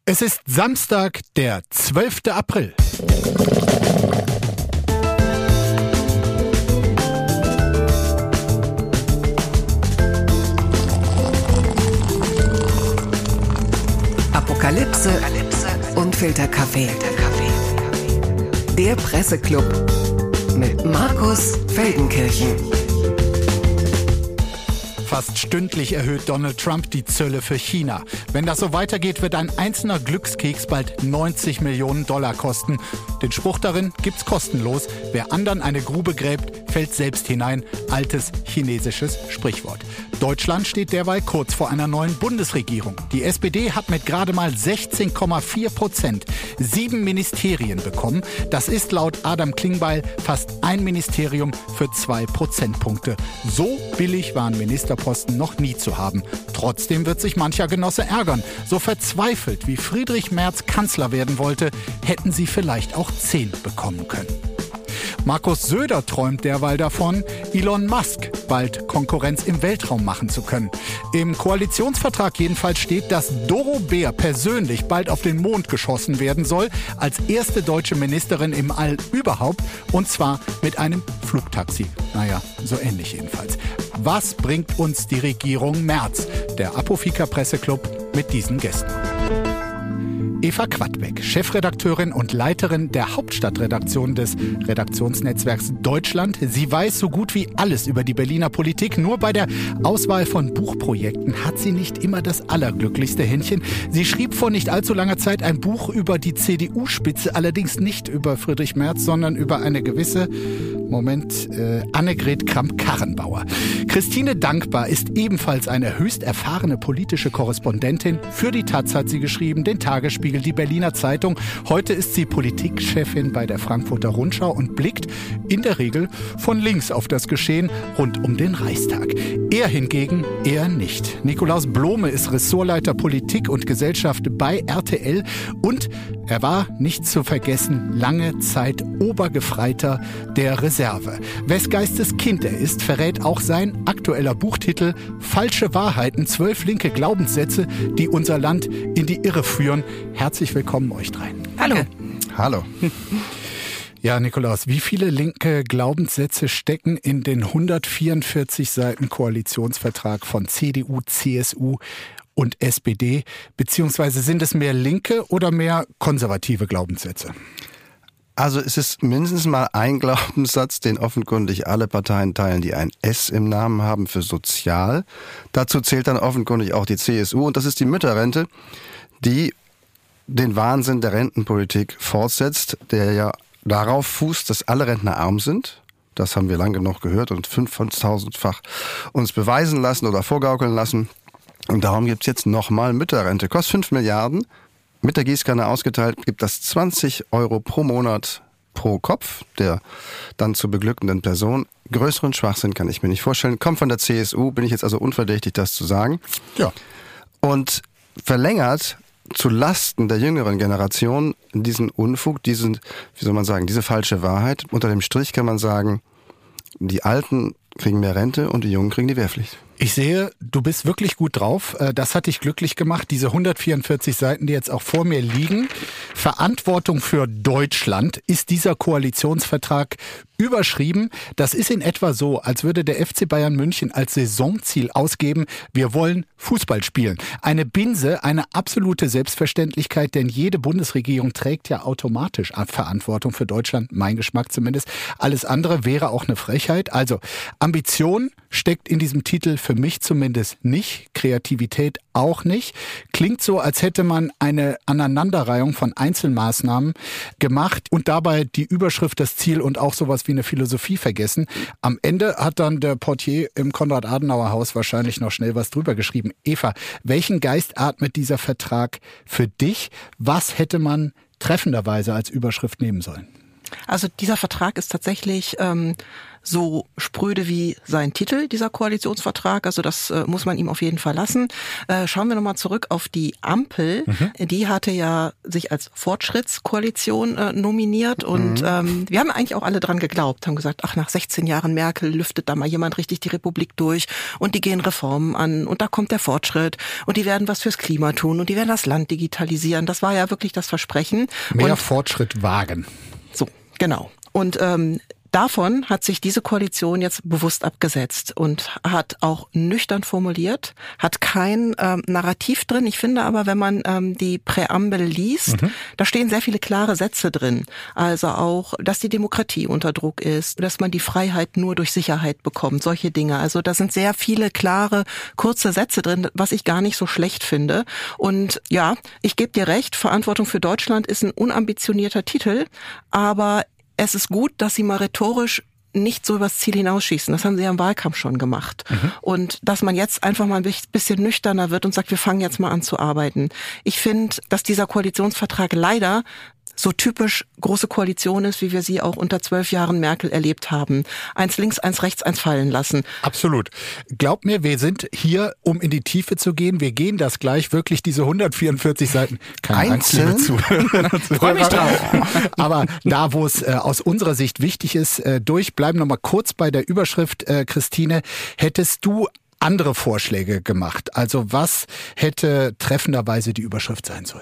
Es ist Samstag, der 12. April. Apokalypse und Filterkaffee. Der Presseclub mit Markus Feldenkirchen. Fast stündlich erhöht Donald Trump die Zölle für China. Wenn das so weitergeht, wird ein einzelner Glückskeks bald 90 Millionen Dollar kosten. Den Spruch darin gibt's kostenlos. Wer anderen eine Grube gräbt, fällt selbst hinein. Altes chinesisches Sprichwort. Deutschland steht derweil kurz vor einer neuen Bundesregierung. Die SPD hat mit gerade mal 16,4% 7 Ministerien bekommen. Das ist laut Adam Klingbeil fast ein Ministerium für 2 Prozentpunkte. So billig waren Ministerposten noch nie zu haben. Trotzdem wird sich mancher Genosse ärgern. So verzweifelt wie Friedrich Merz Kanzler werden wollte, hätten sie vielleicht auch 10 bekommen können. Markus Söder träumt derweil davon, Elon Musk bald Konkurrenz im Weltraum machen zu können. Im Koalitionsvertrag jedenfalls steht, dass Doro Bär persönlich bald auf den Mond geschossen werden soll, als erste deutsche Ministerin im All überhaupt, und zwar mit einem Flugtaxi. Naja, so ähnlich jedenfalls. Was bringt uns die Regierung Merz? Der Apofika Presseclub mit diesen Gästen. Eva Quadbeck, Chefredakteurin und Leiterin der Hauptstadtredaktion des Redaktionsnetzwerks Deutschland. Sie weiß so gut wie alles über die Berliner Politik. Nur bei der Auswahl von Buchprojekten hat sie nicht immer das allerglücklichste Händchen. Sie schrieb vor nicht allzu langer Zeit ein Buch über die CDU-Spitze, allerdings nicht über Friedrich Merz, sondern über eine gewisse, Annegret Kramp-Karrenbauer. Christine Dankbar ist ebenfalls eine höchst erfahrene politische Korrespondentin. Für die Taz hat sie geschrieben, den Tagesspiegel, die Berliner Zeitung. Heute ist sie Politikchefin bei der Frankfurter Rundschau und blickt in der Regel von links auf das Geschehen rund um den Reichstag. Er hingegen eher nicht. Nikolaus Blome ist Ressortleiter Politik und Gesellschaft bei RTL und er war, nicht zu vergessen, lange Zeit Obergefreiter der Reserve. Wes Geistes Kind er ist, verrät auch sein aktueller Buchtitel Falsche Wahrheiten, 12 linke Glaubenssätze, die unser Land in die Irre führen. Herzlich willkommen euch dreien. Hallo. Hallo. Ja, Nikolaus, wie viele linke Glaubenssätze stecken in den 144 Seiten Koalitionsvertrag von CDU, CSU und SPD? Beziehungsweise sind es mehr linke oder mehr konservative Glaubenssätze? Also es ist mindestens mal ein Glaubenssatz, den offenkundig alle Parteien teilen, die ein S im Namen haben für sozial. Dazu zählt dann offenkundig auch die CSU und das ist die Mütterrente, die den Wahnsinn der Rentenpolitik fortsetzt, der ja darauf fußt, dass alle Rentner arm sind. Das haben wir lang genug gehört und 5.000-fach uns beweisen lassen oder vorgaukeln lassen. Und darum gibt es jetzt nochmal Mütterrente. Kostet 5 Milliarden. Mit der Gießkanne ausgeteilt gibt das 20 Euro pro Monat pro Kopf der dann zu beglückenden Person. Größeren Schwachsinn kann ich mir nicht vorstellen. Kommt von der CSU, bin ich jetzt also unverdächtig, das zu sagen. Ja. Und verlängert zu Lasten der jüngeren Generation diesen Unfug, diese falsche Wahrheit. Unter dem Strich kann man sagen, die Alten kriegen mehr Rente und die Jungen kriegen die Wehrpflicht. Ich sehe, du bist wirklich gut drauf. Das hat dich glücklich gemacht. Diese 144 Seiten, die jetzt auch vor mir liegen. Verantwortung für Deutschland ist dieser Koalitionsvertrag überschrieben. Das ist in etwa so, als würde der FC Bayern München als Saisonziel ausgeben, wir wollen Fußball spielen. Eine Binse, eine absolute Selbstverständlichkeit, denn jede Bundesregierung trägt ja automatisch Verantwortung für Deutschland, mein Geschmack zumindest. Alles andere wäre auch eine Frechheit. Also Ambition steckt in diesem Titel für mich zumindest nicht, Kreativität auch nicht. Klingt so, als hätte man eine Aneinanderreihung von Einzelmaßnahmen gemacht und dabei die Überschrift, das Ziel und auch sowas wie eine Philosophie vergessen. Am Ende hat dann der Portier im Konrad-Adenauer-Haus wahrscheinlich noch schnell was drüber geschrieben. Eva, welchen Geist atmet dieser Vertrag für dich? Was hätte man treffenderweise als Überschrift nehmen sollen? Also dieser Vertrag ist tatsächlich so spröde wie sein Titel, dieser Koalitionsvertrag. Also das muss man ihm auf jeden Fall lassen. Schauen wir nochmal zurück auf die Ampel. Die hatte ja sich als Fortschrittskoalition nominiert und wir haben eigentlich auch alle dran geglaubt, haben gesagt, ach, nach 16 Jahren Merkel lüftet da mal jemand richtig die Republik durch und die gehen Reformen an und da kommt der Fortschritt und die werden was fürs Klima tun und die werden das Land digitalisieren. Das war ja wirklich das Versprechen. Mehr Fortschritt wagen. So, genau. Und davon hat sich diese Koalition jetzt bewusst abgesetzt und hat auch nüchtern formuliert, hat kein Narrativ drin. Ich finde aber, wenn man die Präambel liest, da stehen sehr viele klare Sätze drin. Also auch, dass die Demokratie unter Druck ist, dass man die Freiheit nur durch Sicherheit bekommt, solche Dinge. Also da sind sehr viele klare, kurze Sätze drin, was ich gar nicht so schlecht finde. Und ja, ich gebe dir recht, Verantwortung für Deutschland ist ein unambitionierter Titel, aber es ist gut, dass sie mal rhetorisch nicht so übers Ziel hinausschießen. Das haben sie ja im Wahlkampf schon gemacht. Und dass man jetzt einfach mal ein bisschen nüchterner wird und sagt, wir fangen jetzt mal an zu arbeiten. Ich finde, dass dieser Koalitionsvertrag leider so typisch große Koalition ist, wie wir sie auch unter 12 Jahren Merkel erlebt haben. Eins links, eins rechts, eins fallen lassen. Absolut. Glaub mir, wir sind hier, um in die Tiefe zu gehen. Wir gehen das gleich wirklich, diese 144 Seiten. Keine Angst, liebe Zuhörer. Freu mich drauf. Aber da, wo es aus unserer Sicht wichtig ist, bleiben noch mal kurz bei der Überschrift, Christine. Hättest du andere Vorschläge gemacht? Also was hätte treffenderweise die Überschrift sein sollen?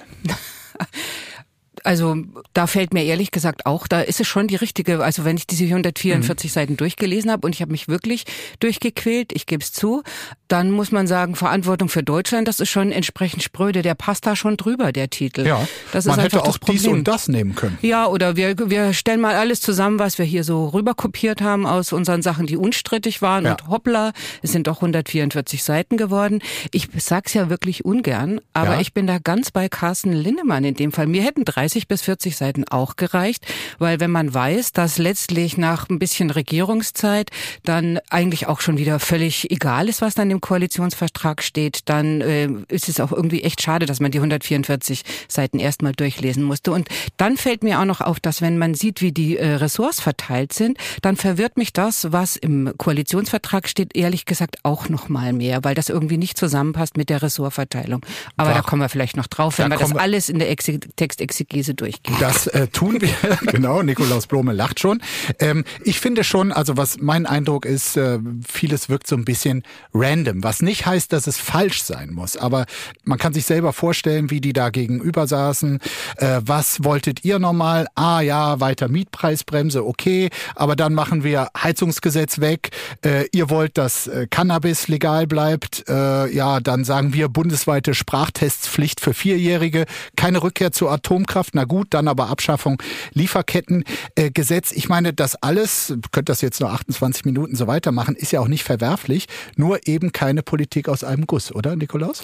Also da fällt mir ehrlich gesagt auch, da ist es schon die richtige, also wenn ich diese 144 Seiten durchgelesen habe und ich habe mich wirklich durchgequält, ich gebe es zu, dann muss man sagen, Verantwortung für Deutschland, das ist schon entsprechend spröde, der passt da schon drüber, der Titel. Ja, das man ist hätte einfach auch dies und das nehmen können. Ja, oder wir stellen mal alles zusammen, was wir hier so rüberkopiert haben aus unseren Sachen, die unstrittig waren und hoppla, es sind doch 144 Seiten geworden. Ich sag's ja wirklich ungern, aber ich bin da ganz bei Carsten Linnemann in dem Fall. Mir hätten 30 bis 40 Seiten auch gereicht, weil wenn man weiß, dass letztlich nach ein bisschen Regierungszeit dann eigentlich auch schon wieder völlig egal ist, was dann im Koalitionsvertrag steht, dann ist es auch irgendwie echt schade, dass man die 144 Seiten erstmal durchlesen musste. Und dann fällt mir auch noch auf, dass wenn man sieht, wie die Ressorts verteilt sind, dann verwirrt mich das, was im Koalitionsvertrag steht, ehrlich gesagt auch noch mal mehr, weil das irgendwie nicht zusammenpasst mit der Ressortverteilung. Aber da kommen wir vielleicht noch drauf, wenn wir das alles in der Textexegese durchgehen. Das tun wir, genau, Nikolaus Blome lacht schon. Ich finde schon, also was mein Eindruck ist, vieles wirkt so ein bisschen random, was nicht heißt, dass es falsch sein muss, aber man kann sich selber vorstellen, wie die da gegenüber saßen. Was wolltet ihr nochmal? Ah ja, weiter Mietpreisbremse, okay, aber dann machen wir Heizungsgesetz weg. Ihr wollt, dass Cannabis legal bleibt. Ja, dann sagen wir bundesweite Sprachtestpflicht für 4-Jährige, keine Rückkehr zur Atomkraft, na gut, dann aber Abschaffung Lieferkettengesetz. Ich meine, das alles, könnt das jetzt nur 28 Minuten so weitermachen, ist ja auch nicht verwerflich, nur eben keine Politik aus einem Guss, oder Nikolaus?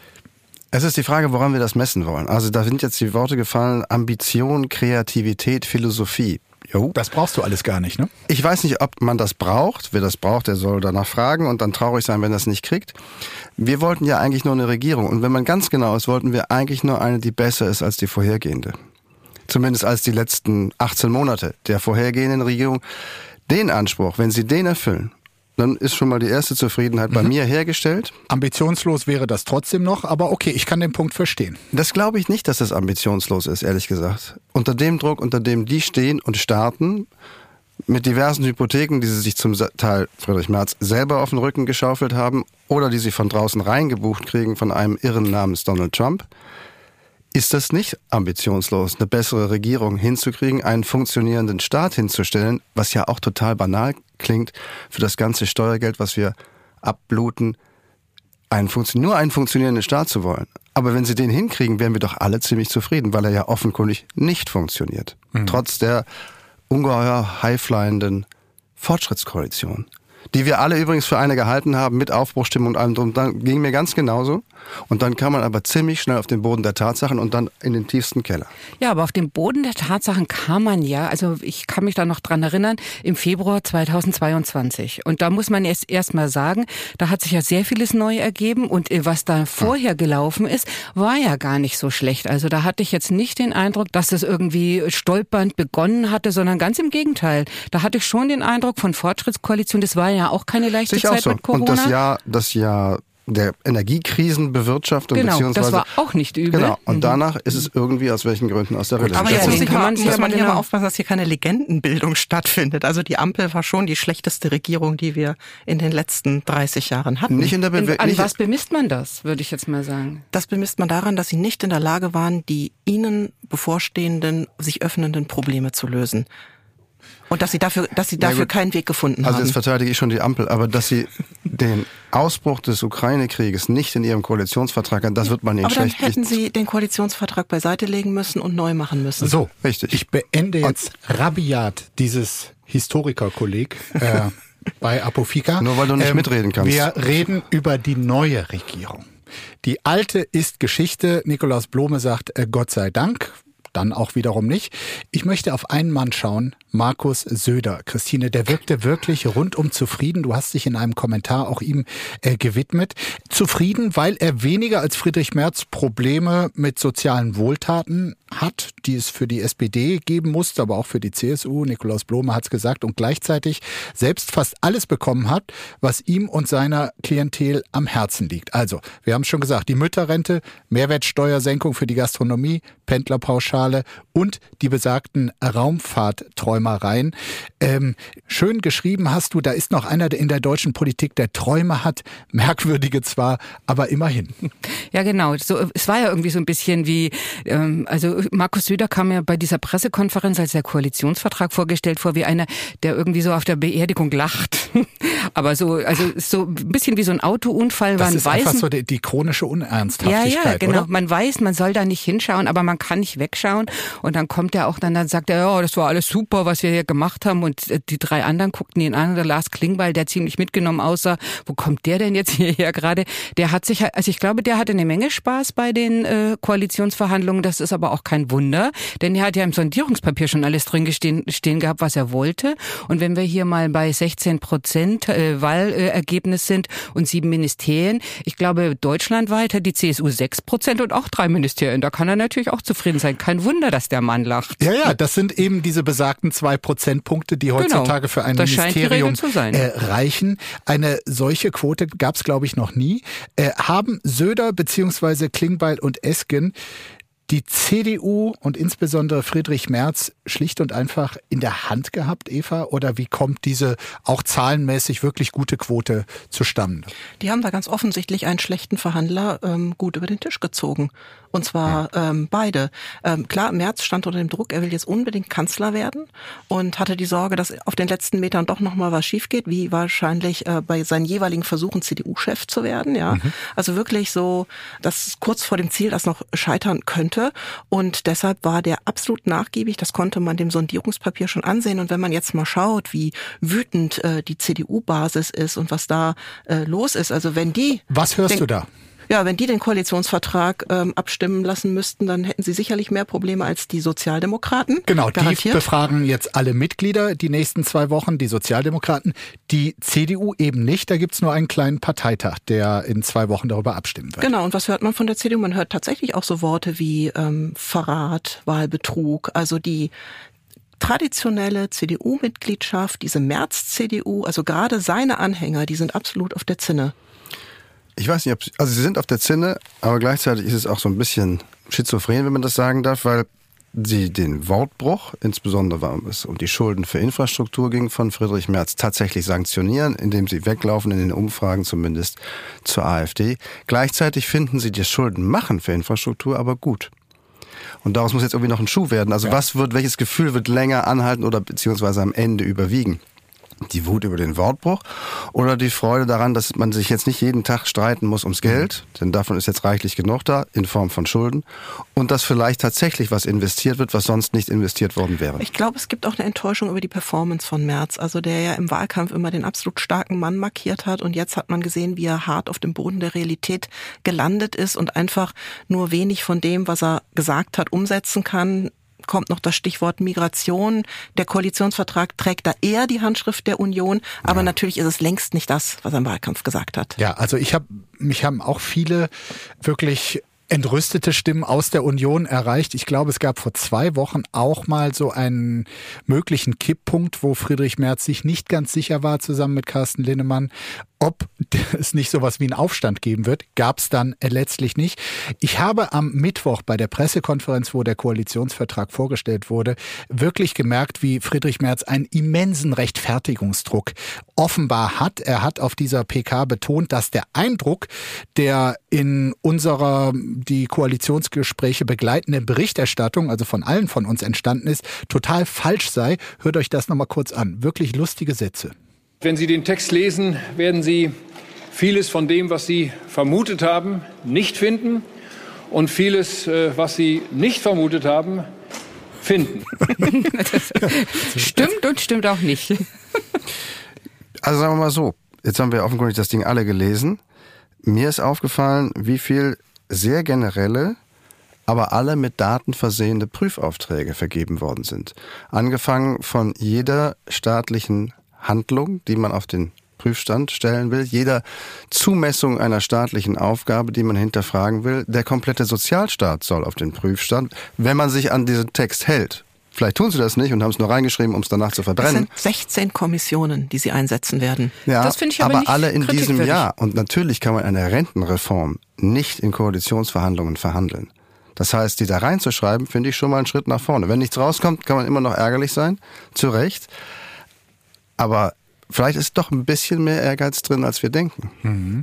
Es ist die Frage, woran wir das messen wollen. Also da sind jetzt die Worte gefallen, Ambition, Kreativität, Philosophie. Jo. Das brauchst du alles gar nicht, ne? Ich weiß nicht, ob man das braucht. Wer das braucht, der soll danach fragen und dann traurig sein, wenn er es nicht kriegt. Wir wollten ja eigentlich nur eine Regierung. Und wenn man ganz genau ist, wollten wir eigentlich nur eine, die besser ist als die vorhergehende. Zumindest als die letzten 18 Monate der vorhergehenden Regierung. Den Anspruch, wenn sie den erfüllen, dann ist schon mal die erste Zufriedenheit bei mir hergestellt. Ambitionslos wäre das trotzdem noch, aber okay, ich kann den Punkt verstehen. Das glaube ich nicht, dass das ambitionslos ist, ehrlich gesagt. Unter dem Druck, unter dem die stehen und starten, mit diversen Hypotheken, die sie sich zum Teil, Friedrich Merz, selber auf den Rücken geschaufelt haben oder die sie von draußen reingebucht kriegen von einem Irren namens Donald Trump, ist das nicht ambitionslos, eine bessere Regierung hinzukriegen, einen funktionierenden Staat hinzustellen, was ja auch total banal klingt für das ganze Steuergeld, was wir abbluten, nur einen funktionierenden Staat zu wollen. Aber wenn sie den hinkriegen, wären wir doch alle ziemlich zufrieden, weil er ja offenkundig nicht funktioniert. Trotz der ungeheuer highflyenden Fortschrittskoalition. die wir alle übrigens für eine gehalten haben, mit Aufbruchstimmung und allem drum. Dann ging mir ganz genauso. Und dann kam man aber ziemlich schnell auf den Boden der Tatsachen und dann in den tiefsten Keller. Ja, aber auf den Boden der Tatsachen kam man ja, also ich kann mich da noch dran erinnern, im Februar 2022. Und da muss man erst mal sagen, da hat sich ja sehr vieles neu ergeben und was da vorher gelaufen ist, war ja gar nicht so schlecht. Also da hatte ich jetzt nicht den Eindruck, dass das irgendwie stolpernd begonnen hatte, sondern ganz im Gegenteil. Da hatte ich schon den Eindruck von Fortschrittskoalition, das war ja auch keine leichte Sicher Zeit auch so. mit Corona. Und das Jahr der Energiekrisenbewirtschaftung, genau, beziehungsweise... das war auch nicht übel. Genau, und danach ist es irgendwie aus welchen Gründen aus der Rille. Aber jetzt muss man hier genau mal aufpassen, dass hier keine Legendenbildung stattfindet. Also die Ampel war schon die schlechteste Regierung, die wir in den letzten 30 Jahren hatten. Nicht in der An was bemisst man das, würde ich jetzt mal sagen? Das bemisst man daran, dass sie nicht in der Lage waren, die ihnen bevorstehenden, sich öffnenden Probleme zu lösen. Und dass sie dafür keinen Weg gefunden haben. Also jetzt verteidige ich schon die Ampel, aber dass sie den Ausbruch des Ukraine-Krieges nicht in ihrem Koalitionsvertrag haben, das wird man ihnen schlecht. Aber dann hätten sie den Koalitionsvertrag beiseite legen müssen und neu machen müssen. So, richtig. Ich beende jetzt rabiat dieses Historikerkolleg bei Apofika. Nur weil du nicht mitreden kannst. Wir reden über die neue Regierung. Die alte ist Geschichte. Nikolaus Blome sagt, Gott sei Dank. Dann auch wiederum nicht. Ich möchte auf einen Mann schauen, Markus Söder. Christine, der wirkte wirklich rundum zufrieden. Du hast dich in einem Kommentar auch ihm gewidmet. Zufrieden, weil er weniger als Friedrich Merz Probleme mit sozialen Wohltaten hat, die es für die SPD geben musste, aber auch für die CSU. Nikolaus Blome hat es gesagt. Und gleichzeitig selbst fast alles bekommen hat, was ihm und seiner Klientel am Herzen liegt. Also, wir haben es schon gesagt, die Mütterrente, Mehrwertsteuersenkung für die Gastronomie, Pendlerpauschale und die besagten Raumfahrtträumereien. Schön geschrieben hast du, da ist noch einer in der deutschen Politik, der Träume hat. Merkwürdige zwar, aber immerhin. Ja, genau. So, es war ja irgendwie so ein bisschen wie, also Markus Söder kam ja bei dieser Pressekonferenz, als der Koalitionsvertrag vorgestellt vor, wie einer, der irgendwie so auf der Beerdigung lacht. Aber so, also so ein bisschen wie so ein Autounfall. Das ist einfach so die chronische Unernsthaftigkeit, ja, genau. oder? Man weiß, man soll da nicht hinschauen, aber man kann nicht wegschauen. Und dann kommt er auch, dann sagt er, ja, das war alles super, was wir hier gemacht haben. Und die drei anderen guckten ihn an. Der Lars Klingbeil, der ziemlich mitgenommen aussah, wo kommt der denn jetzt hierher gerade? Der hat sich, also ich glaube, der hatte eine Menge Spaß bei den Koalitionsverhandlungen. Das ist aber auch kein Wunder, denn er hat ja im Sondierungspapier schon alles drin stehen gehabt, was er wollte. Und wenn wir hier mal bei 16% Wahlergebnis sind und 7 Ministerien, ich glaube, deutschlandweit hat die CSU 6% und auch 3 Ministerien. Da kann er natürlich auch zufrieden sein. Kein Wunder, dass der Mann lacht. Ja, das sind eben diese besagten 2 Prozentpunkte, die heutzutage für ein Ministerium reichen. Eine solche Quote gab es, glaube ich, noch nie. Haben Söder bzw. Klingbeil und Esken die CDU und insbesondere Friedrich Merz schlicht und einfach in der Hand gehabt, Eva? Oder wie kommt diese auch zahlenmäßig wirklich gute Quote zustande? Die haben da ganz offensichtlich einen schlechten Verhandler gut über den Tisch gezogen. Und zwar beide. Klar, Merz stand unter dem Druck, er will jetzt unbedingt Kanzler werden und hatte die Sorge, dass auf den letzten Metern doch nochmal was schief geht, wie wahrscheinlich bei seinen jeweiligen Versuchen, CDU-Chef zu werden. Ja, also wirklich so, dass kurz vor dem Ziel das noch scheitern könnte. Und deshalb war der absolut nachgiebig. Das konnte man dem Sondierungspapier schon ansehen. Und wenn man jetzt mal schaut, wie wütend die CDU-Basis ist und was da los ist, also wenn die... Was hörst du da? Ja, wenn die den Koalitionsvertrag abstimmen lassen müssten, dann hätten sie sicherlich mehr Probleme als die Sozialdemokraten. Genau, garantiert. Die befragen jetzt alle Mitglieder die nächsten 2 Wochen, die Sozialdemokraten. Die CDU eben nicht, da gibt's nur einen kleinen Parteitag, der in 2 Wochen darüber abstimmen wird. Genau, und was hört man von der CDU? Man hört tatsächlich auch so Worte wie Verrat, Wahlbetrug, also die traditionelle CDU-Mitgliedschaft, diese Merz-CDU, also gerade seine Anhänger, die sind absolut auf der Zinne. Ich weiß nicht, also sie sind auf der Zinne, aber gleichzeitig ist es auch so ein bisschen schizophren, wenn man das sagen darf, weil sie den Wortbruch, insbesondere wenn es um die Schulden für Infrastruktur ging, von Friedrich Merz tatsächlich sanktionieren, indem sie weglaufen, in den Umfragen zumindest zur AfD. Gleichzeitig finden sie das Schuldenmachen für Infrastruktur aber gut. Und daraus muss jetzt irgendwie noch ein Schuh werden. Also welches Gefühl wird länger anhalten oder beziehungsweise am Ende überwiegen? Die Wut über den Wortbruch oder die Freude daran, dass man sich jetzt nicht jeden Tag streiten muss ums Geld, denn davon ist jetzt reichlich genug da, in Form von Schulden, und dass vielleicht tatsächlich was investiert wird, was sonst nicht investiert worden wäre. Ich glaube, es gibt auch eine Enttäuschung über die Performance von Merz, also der ja im Wahlkampf immer den absolut starken Mann markiert hat, und jetzt hat man gesehen, wie er hart auf dem Boden der Realität gelandet ist und einfach nur wenig von dem, was er gesagt hat, umsetzen kann. Kommt noch das Stichwort Migration. Der Koalitionsvertrag trägt da eher die Handschrift der Union, aber natürlich ist es längst nicht das, was er im Wahlkampf gesagt hat. Ja, also mich haben auch viele wirklich entrüstete Stimmen aus der Union erreicht. Ich glaube, es gab vor 2 Wochen auch mal so einen möglichen Kipppunkt, wo Friedrich Merz sich nicht ganz sicher war, zusammen mit Carsten Linnemann, ob es nicht sowas wie einen Aufstand geben wird. Gab es dann letztlich nicht. Ich habe am Mittwoch bei der Pressekonferenz, wo der Koalitionsvertrag vorgestellt wurde, wirklich gemerkt, wie Friedrich Merz einen immensen Rechtfertigungsdruck offenbar hat. Er hat auf dieser PK betont, dass der Eindruck, der in unserer die Koalitionsgespräche begleitenden Berichterstattung, also von allen von uns entstanden ist, total falsch sei. Hört euch das nochmal kurz an. Wirklich lustige Sätze. Wenn Sie den Text lesen, werden Sie vieles von dem, was Sie vermutet haben, nicht finden und vieles, was Sie nicht vermutet haben, finden. Stimmt und stimmt auch nicht. Also sagen wir mal so, jetzt haben wir offenkundig das Ding alle gelesen. Mir ist aufgefallen, wie viel sehr generelle, aber alle mit Daten versehene Prüfaufträge vergeben worden sind. Angefangen von jeder staatlichen Handlung, die man auf den Prüfstand stellen will, jeder Zumessung einer staatlichen Aufgabe, die man hinterfragen will. Der komplette Sozialstaat soll auf den Prüfstand, wenn man sich an diesen Text hält. Vielleicht tun sie das nicht und haben es nur reingeschrieben, um es danach zu verbrennen. Es sind 16 Kommissionen, die sie einsetzen werden. Ja, das finde ich aber nicht alle in diesem Jahr. Und natürlich kann man eine Rentenreform nicht in Koalitionsverhandlungen verhandeln. Das heißt, die da reinzuschreiben, finde ich schon mal einen Schritt nach vorne. Wenn nichts rauskommt, kann man immer noch ärgerlich sein, zu Recht. Aber vielleicht ist doch ein bisschen mehr Ehrgeiz drin, als wir denken. Mhm.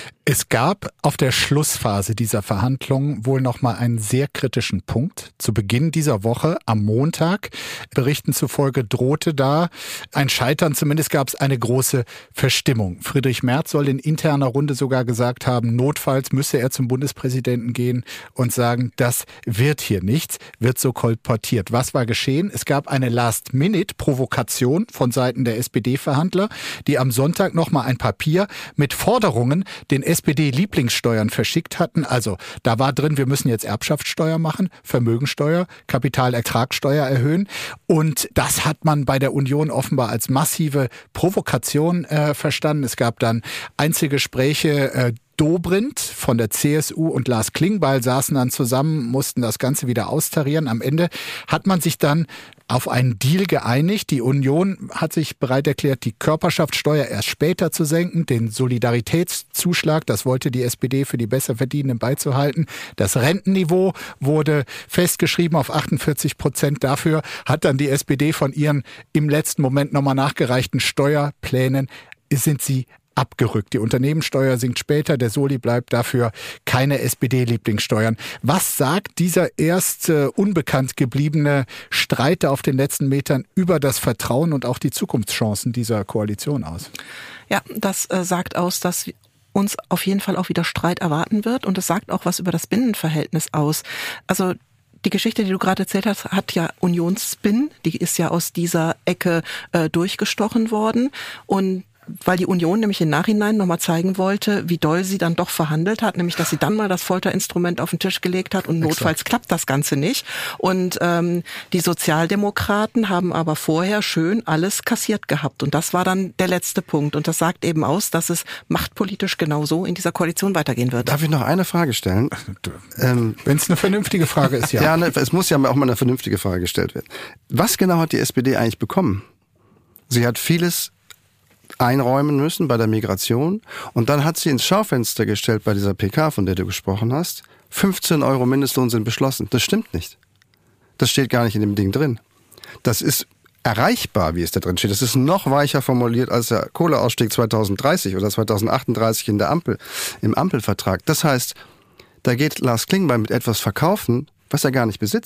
Es gab auf der Schlussphase dieser Verhandlungen wohl noch mal einen sehr kritischen Punkt. Zu Beginn dieser Woche, am Montag, Berichten zufolge drohte da ein Scheitern. Zumindest gab es eine große Verstimmung. Friedrich Merz soll in interner Runde sogar gesagt haben, notfalls müsse er zum Bundespräsidenten gehen und sagen, das wird hier nichts, wird so kolportiert. Was war geschehen? Es gab eine Last-Minute-Provokation von Seiten der SPD-Verhandler, die am Sonntag noch mal ein Papier mit Forderungen den SPD-Lieblingssteuern verschickt hatten. Also da war drin, wir müssen jetzt Erbschaftssteuer machen, Vermögensteuer, Kapitalertragssteuer erhöhen. Und das hat man bei der Union offenbar als massive Provokation verstanden. Es gab dann Einzelgespräche. Dobrindt von der CSU und Lars Klingbeil saßen dann zusammen, mussten das Ganze wieder austarieren. Am Ende hat man sich dann auf einen Deal geeinigt. Die Union hat sich bereit erklärt, die Körperschaftssteuer erst später zu senken, den Solidaritätszuschlag, das wollte die SPD für die Besserverdienenden beizuhalten. Das Rentenniveau wurde festgeschrieben auf 48%. Dafür hat dann die SPD von ihren im letzten Moment nochmal nachgereichten Steuerplänen, sind sie abgerückt. Die Unternehmenssteuer sinkt später, der Soli bleibt, dafür keine SPD-Lieblingssteuern. Was sagt dieser erst unbekannt gebliebene Streit auf den letzten Metern über das Vertrauen und auch die Zukunftschancen dieser Koalition aus? Ja, das sagt aus, dass uns auf jeden Fall auch wieder Streit erwarten wird, und es sagt auch was über das Binnenverhältnis aus. Also die Geschichte, die du gerade erzählt hast, hat ja Unionsspin, die ist ja aus dieser Ecke durchgestochen worden, und weil die Union nämlich im Nachhinein nochmal zeigen wollte, wie doll sie dann doch verhandelt hat, nämlich dass sie dann mal das Folterinstrument auf den Tisch gelegt hat und notfalls klappt das Ganze nicht. Und die Sozialdemokraten haben aber vorher schön alles kassiert gehabt, und das war dann der letzte Punkt, und das sagt eben aus, dass es machtpolitisch genauso in dieser Koalition weitergehen wird. Darf ich noch eine Frage stellen? Wenn es eine vernünftige Frage ist, ja. Ja, es muss ja auch mal eine vernünftige Frage gestellt werden. Was genau hat die SPD eigentlich bekommen? Sie hat vieles einräumen müssen bei der Migration, und dann hat sie ins Schaufenster gestellt bei dieser PK, von der du gesprochen hast, 15 € Mindestlohn sind beschlossen. Das stimmt nicht. Das steht gar nicht in dem Ding drin. Das ist erreichbar, wie es da drin steht. Das ist noch weicher formuliert als der Kohleausstieg 2030 oder 2038 in der Ampel, im Ampelvertrag. Das heißt, da geht Lars Klingbeil mit etwas verkaufen, was er gar nicht besitzt.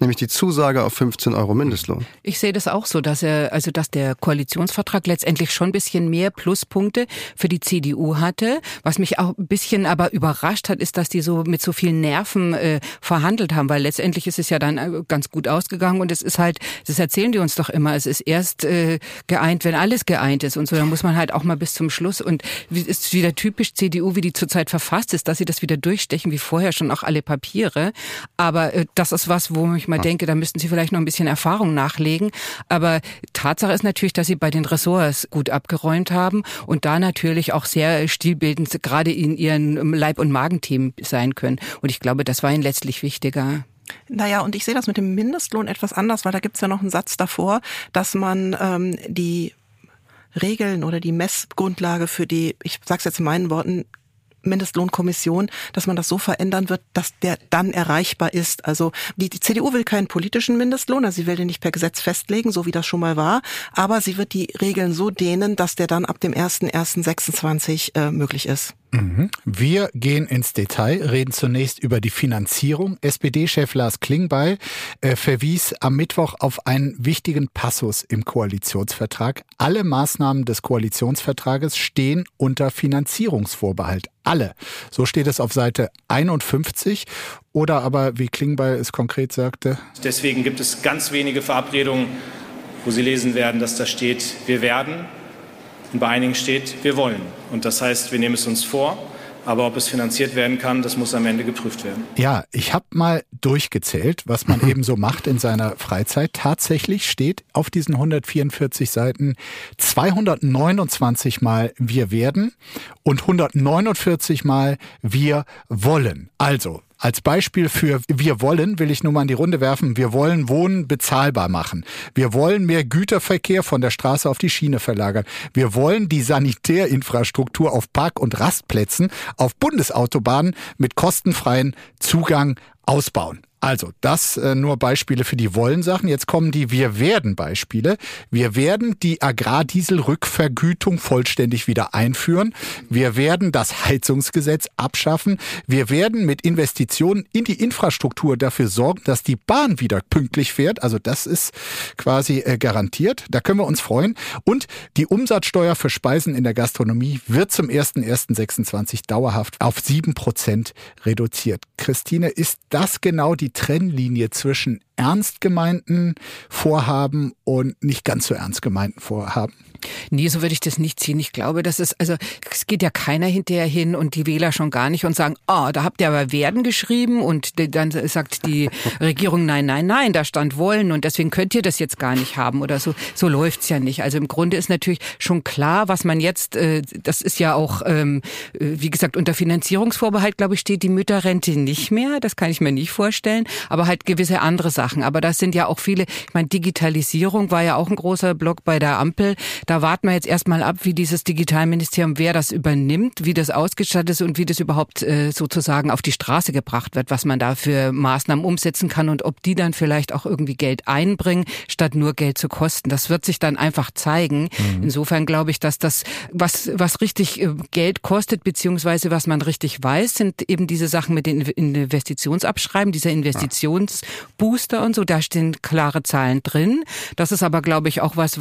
nämlich die Zusage auf 15 € Mindestlohn. Ich sehe das auch so, dass der Koalitionsvertrag letztendlich schon ein bisschen mehr Pluspunkte für die CDU hatte. Was mich auch ein bisschen aber überrascht hat, ist, dass die so mit so vielen Nerven verhandelt haben, weil letztendlich ist es ja dann ganz gut ausgegangen und es ist halt, das erzählen die uns doch immer, es ist erst geeint, wenn alles geeint ist und so, da muss man halt auch mal bis zum Schluss und es ist wieder typisch CDU, wie die zurzeit verfasst ist, dass sie das wieder durchstechen, wie vorher schon auch alle Papiere, aber das ist was, wo ich mal denke, da müssten sie vielleicht noch ein bisschen Erfahrung nachlegen, aber Tatsache ist natürlich, dass sie bei den Ressorts gut abgeräumt haben und da natürlich auch sehr stilbildend gerade in ihren Leib- und Magenthemen sein können und ich glaube, das war ihnen letztlich wichtiger. Naja, und ich sehe das mit dem Mindestlohn etwas anders, weil da gibt's ja noch einen Satz davor, dass man die Regeln oder die Messgrundlage für die, ich sag's jetzt in meinen Worten, Mindestlohnkommission, dass man das so verändern wird, dass der dann erreichbar ist. Also die CDU will keinen politischen Mindestlohn, also sie will den nicht per Gesetz festlegen, so wie das schon mal war, aber sie wird die Regeln so dehnen, dass der dann ab dem 01.01.26 möglich ist. Wir gehen ins Detail, reden zunächst über die Finanzierung. SPD-Chef Lars Klingbeil verwies am Mittwoch auf einen wichtigen Passus im Koalitionsvertrag. Alle Maßnahmen des Koalitionsvertrages stehen unter Finanzierungsvorbehalt. Alle. So steht es auf Seite 51. Oder aber, wie Klingbeil es konkret sagte. Deswegen gibt es ganz wenige Verabredungen, wo Sie lesen werden, dass da steht, wir werden. Und bei einigen steht, wir wollen. Und das heißt, wir nehmen es uns vor. Aber ob es finanziert werden kann, das muss am Ende geprüft werden. Ja, ich habe mal durchgezählt, was man eben so macht in seiner Freizeit. Tatsächlich steht auf diesen 144 Seiten 229 Mal wir werden und 149 Mal wir wollen. Also als Beispiel für wir wollen, will ich nur mal in die Runde werfen, wir wollen Wohnen bezahlbar machen. Wir wollen mehr Güterverkehr von der Straße auf die Schiene verlagern. Wir wollen die Sanitärinfrastruktur auf Park- und Rastplätzen auf Bundesautobahnen mit kostenfreien Zugang ausbauen. Also, das nur Beispiele für die Wollen-Sachen. Jetzt kommen die Wir-werden-Beispiele. Wir werden die Agrardieselrückvergütung vollständig wieder einführen. Wir werden das Heizungsgesetz abschaffen. Wir werden mit Investitionen in die Infrastruktur dafür sorgen, dass die Bahn wieder pünktlich fährt. Also das ist quasi garantiert. Da können wir uns freuen. Und die Umsatzsteuer für Speisen in der Gastronomie wird zum 01.01.26 dauerhaft auf 7% reduziert. Christine, ist das genau die Trennlinie zwischen ernst gemeinten Vorhaben und nicht ganz so ernst gemeinten Vorhaben? Nee, so würde ich das nicht ziehen. Ich glaube, es geht ja keiner hinterher hin und die Wähler schon gar nicht und sagen, da habt ihr aber werden geschrieben und dann sagt die Regierung, nein, da stand wollen und deswegen könnt ihr das jetzt gar nicht haben oder so. So läuft's ja nicht. Also im Grunde ist natürlich schon klar, was man jetzt, das ist ja auch, wie gesagt, unter Finanzierungsvorbehalt, glaube ich, steht die Mütterrente nicht mehr. Das kann ich mir nicht vorstellen, aber halt gewisse andere Sachen. Aber das sind ja auch viele, ich meine, Digitalisierung war ja auch ein großer Block bei der Ampel. Da warten wir jetzt erstmal ab, wie dieses Digitalministerium, wer das übernimmt, wie das ausgestattet ist und wie das überhaupt sozusagen auf die Straße gebracht wird, was man da für Maßnahmen umsetzen kann und ob die dann vielleicht auch irgendwie Geld einbringen, statt nur Geld zu kosten. Das wird sich dann einfach zeigen. Insofern glaube ich, dass das, was richtig Geld kostet, beziehungsweise was man richtig weiß, sind eben diese Sachen mit den Investitionsabschreiben, dieser Investitionsbooster und so. Da stehen klare Zahlen drin. Das ist aber, glaube ich, auch was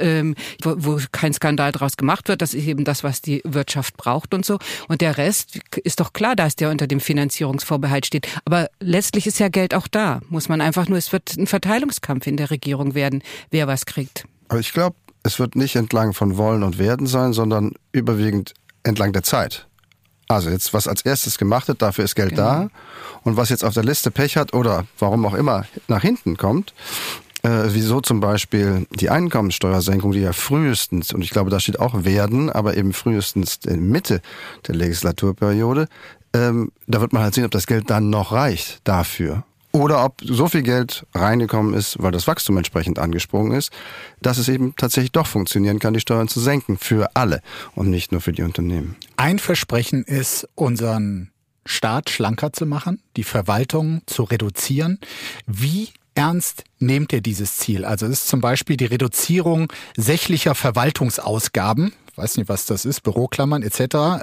wo kein Skandal draus gemacht wird. Das ist eben das, was die Wirtschaft braucht und so. Und der Rest ist doch klar, dass der unter dem Finanzierungsvorbehalt steht. Aber letztlich ist ja Geld auch da. Muss man einfach nur, es wird ein Verteilungskampf in der Regierung werden, wer was kriegt. Aber ich glaube, es wird nicht entlang von Wollen und Werden sein, sondern überwiegend entlang der Zeit. Also jetzt, was als erstes gemacht wird, dafür ist Geld da. Und was jetzt auf der Liste Pech hat oder warum auch immer nach hinten kommt, wieso zum Beispiel die Einkommensteuersenkung, die ja frühestens, und ich glaube, da steht auch werden, aber eben frühestens in Mitte der Legislaturperiode, da wird man halt sehen, ob das Geld dann noch reicht dafür. Oder ob so viel Geld reingekommen ist, weil das Wachstum entsprechend angesprungen ist, dass es eben tatsächlich doch funktionieren kann, die Steuern zu senken für alle und nicht nur für die Unternehmen. Ein Versprechen ist, unseren Staat schlanker zu machen, die Verwaltung zu reduzieren. Wie ernst nehmt ihr dieses Ziel? Also es ist zum Beispiel die Reduzierung sächlicher Verwaltungsausgaben, weiß nicht, was das ist, Büroklammern etc.,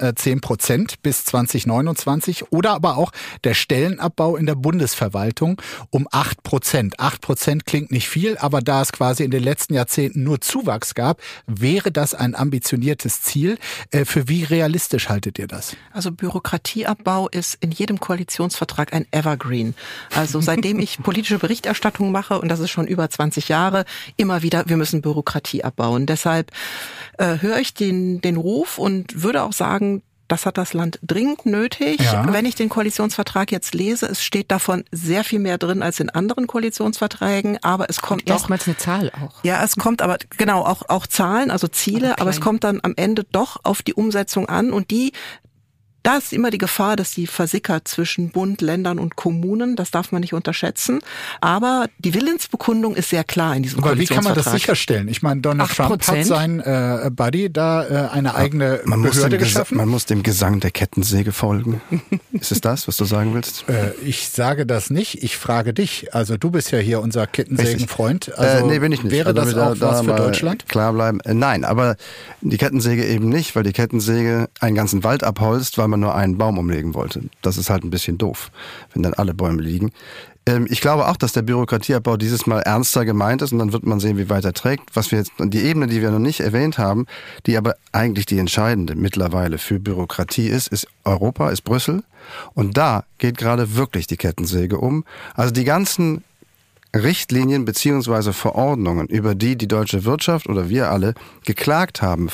10% bis 2029 oder aber auch der Stellenabbau in der Bundesverwaltung um 8%. 8% klingt nicht viel, aber da es quasi in den letzten Jahrzehnten nur Zuwachs gab, wäre das ein ambitioniertes Ziel. Für wie realistisch haltet ihr das? Also Bürokratieabbau ist in jedem Koalitionsvertrag ein Evergreen. Also seitdem ich politische Berichterstattung mache, und das ist schon über 20 Jahre, immer wieder, wir müssen Bürokratie abbauen. Deshalb höre ich den Ruf und würde auch sagen, das hat das Land dringend nötig. Ja. Wenn ich den Koalitionsvertrag jetzt lese, es steht davon sehr viel mehr drin als in anderen Koalitionsverträgen, aber es kommt doch... Erstmals eine Zahl auch. Ja, es kommt aber, genau, auch Zahlen, also Ziele, aber es kommt dann am Ende doch auf die Umsetzung an und da ist immer die Gefahr, dass die versickert zwischen Bund, Ländern und Kommunen. Das darf man nicht unterschätzen. Aber die Willensbekundung ist sehr klar in diesem Koalitionsvertrag. Aber wie kann man das sicherstellen? Ich meine, Donald Trump hat sein Buddy da eine eigene Behörde geschaffen. Man muss dem Gesang der Kettensäge folgen. Ist es das, was du sagen willst? Ich sage das nicht. Ich frage dich. Also du bist ja hier unser Kettensägenfreund. Also nee, bin ich nicht. Wäre das auch was für Deutschland? Klar bleiben. Nein, aber die Kettensäge eben nicht, weil die Kettensäge einen ganzen Wald abholzt, weil man nur einen Baum umlegen wollte. Das ist halt ein bisschen doof, wenn dann alle Bäume liegen. Ich glaube auch, dass der Bürokratieabbau dieses Mal ernster gemeint ist und dann wird man sehen, wie weit er trägt. Was wir jetzt, die Ebene, die wir noch nicht erwähnt haben, die aber eigentlich die entscheidende mittlerweile für Bürokratie ist Europa, ist Brüssel. Und da geht gerade wirklich die Kettensäge um. Also die ganzen Richtlinien beziehungsweise Verordnungen, über die deutsche Wirtschaft oder wir alle geklagt haben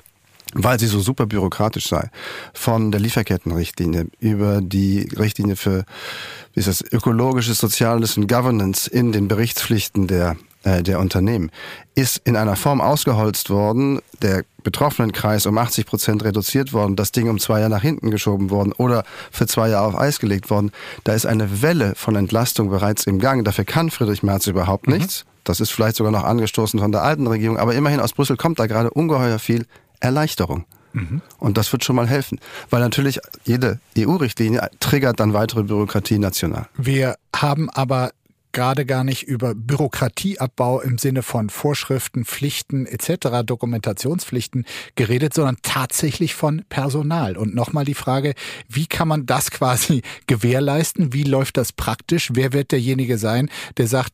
weil sie so super bürokratisch sei, von der Lieferkettenrichtlinie über die Richtlinie für ökologisches, soziales und Governance in den Berichtspflichten der Unternehmen, ist in einer Form ausgeholzt worden, der Betroffenenkreis um 80% reduziert worden, das Ding um 2 Jahre nach hinten geschoben worden oder für 2 Jahre auf Eis gelegt worden. Da ist eine Welle von Entlastung bereits im Gang. Dafür kann Friedrich Merz überhaupt nichts. Das ist vielleicht sogar noch angestoßen von der alten Regierung, aber immerhin aus Brüssel kommt da gerade ungeheuer viel Erleichterung. Und das wird schon mal helfen. Weil natürlich jede EU-Richtlinie triggert dann weitere Bürokratie national. Wir haben aber gerade gar nicht über Bürokratieabbau im Sinne von Vorschriften, Pflichten etc., Dokumentationspflichten geredet, sondern tatsächlich von Personal. Und nochmal die Frage, wie kann man das quasi gewährleisten? Wie läuft das praktisch? Wer wird derjenige sein, der sagt,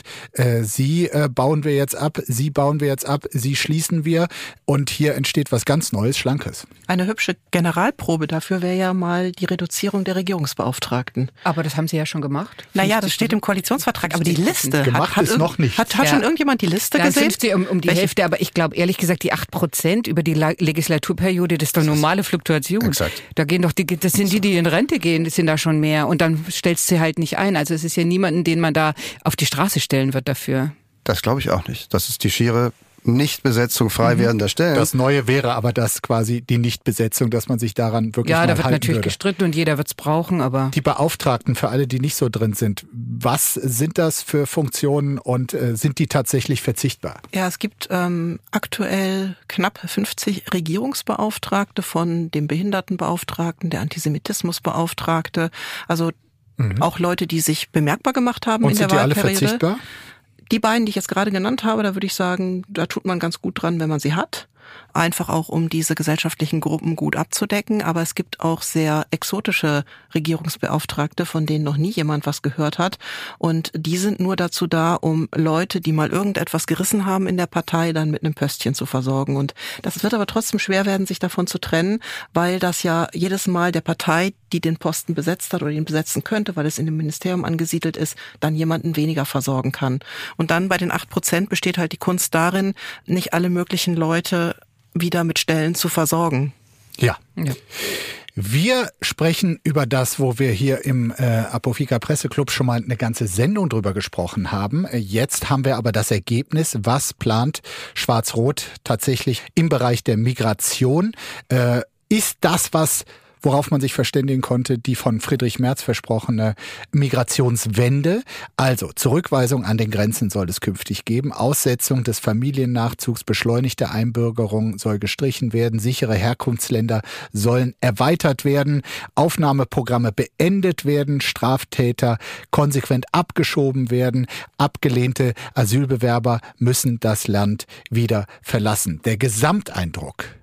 Sie bauen wir jetzt ab, Sie bauen wir jetzt ab, Sie schließen wir und hier entsteht was ganz Neues, Schlankes? Eine hübsche Generalprobe dafür wäre ja mal die Reduzierung der Regierungsbeauftragten. Aber das haben Sie ja schon gemacht. Naja, das steht im Koalitionsvertrag, aber die Liste ist noch nicht. Hat schon irgendjemand die Liste gesehen? 50 um die Hälfte, aber ich glaube ehrlich gesagt, die 8% über die Legislaturperiode, das ist doch normale Fluktuation. Exakt. Da gehen doch das sind die in Rente gehen, das sind da schon mehr und dann stellst du sie halt nicht ein. Also es ist ja niemanden, den man da auf die Straße stellen wird dafür. Das glaube ich auch nicht. Das ist die schiere Nichtbesetzung frei werdender Stellen. Das Neue wäre aber das quasi die Nichtbesetzung, dass man sich daran wirklich mal halten würde. Ja, da wird natürlich gestritten und jeder wird es brauchen, aber... Die Beauftragten, für alle, die nicht so drin sind, was sind das für Funktionen und sind die tatsächlich verzichtbar? Ja, es gibt aktuell knapp 50 Regierungsbeauftragte, von dem Behindertenbeauftragten, der Antisemitismusbeauftragte, also auch Leute, die sich bemerkbar gemacht haben und in der Wahlperiode. Und sind die alle verzichtbar? Die beiden, die ich jetzt gerade genannt habe, da würde ich sagen, da tut man ganz gut dran, wenn man sie hat. Einfach auch, um diese gesellschaftlichen Gruppen gut abzudecken. Aber es gibt auch sehr exotische Regierungsbeauftragte, von denen noch nie jemand was gehört hat. Und die sind nur dazu da, um Leute, die mal irgendetwas gerissen haben in der Partei, dann mit einem Pöstchen zu versorgen. Und das wird aber trotzdem schwer werden, sich davon zu trennen, weil das ja jedes Mal der Partei, die den Posten besetzt hat oder ihn besetzen könnte, weil es in dem Ministerium angesiedelt ist, dann jemanden weniger versorgen kann. Und dann bei den 8% besteht halt die Kunst darin, nicht alle möglichen Leute wieder mit Stellen zu versorgen. Ja. Wir sprechen über das, wo wir hier im Apofika Presseclub schon mal eine ganze Sendung drüber gesprochen haben. Jetzt haben wir aber das Ergebnis. Was plant Schwarz-Rot tatsächlich im Bereich der Migration? Ist das, worauf man sich verständigen konnte, die von Friedrich Merz versprochene Migrationswende? Also Zurückweisung an den Grenzen soll es künftig geben, Aussetzung des Familiennachzugs, beschleunigte Einbürgerung soll gestrichen werden, sichere Herkunftsländer sollen erweitert werden, Aufnahmeprogramme beendet werden, Straftäter konsequent abgeschoben werden, abgelehnte Asylbewerber müssen das Land wieder verlassen. Der Gesamteindruck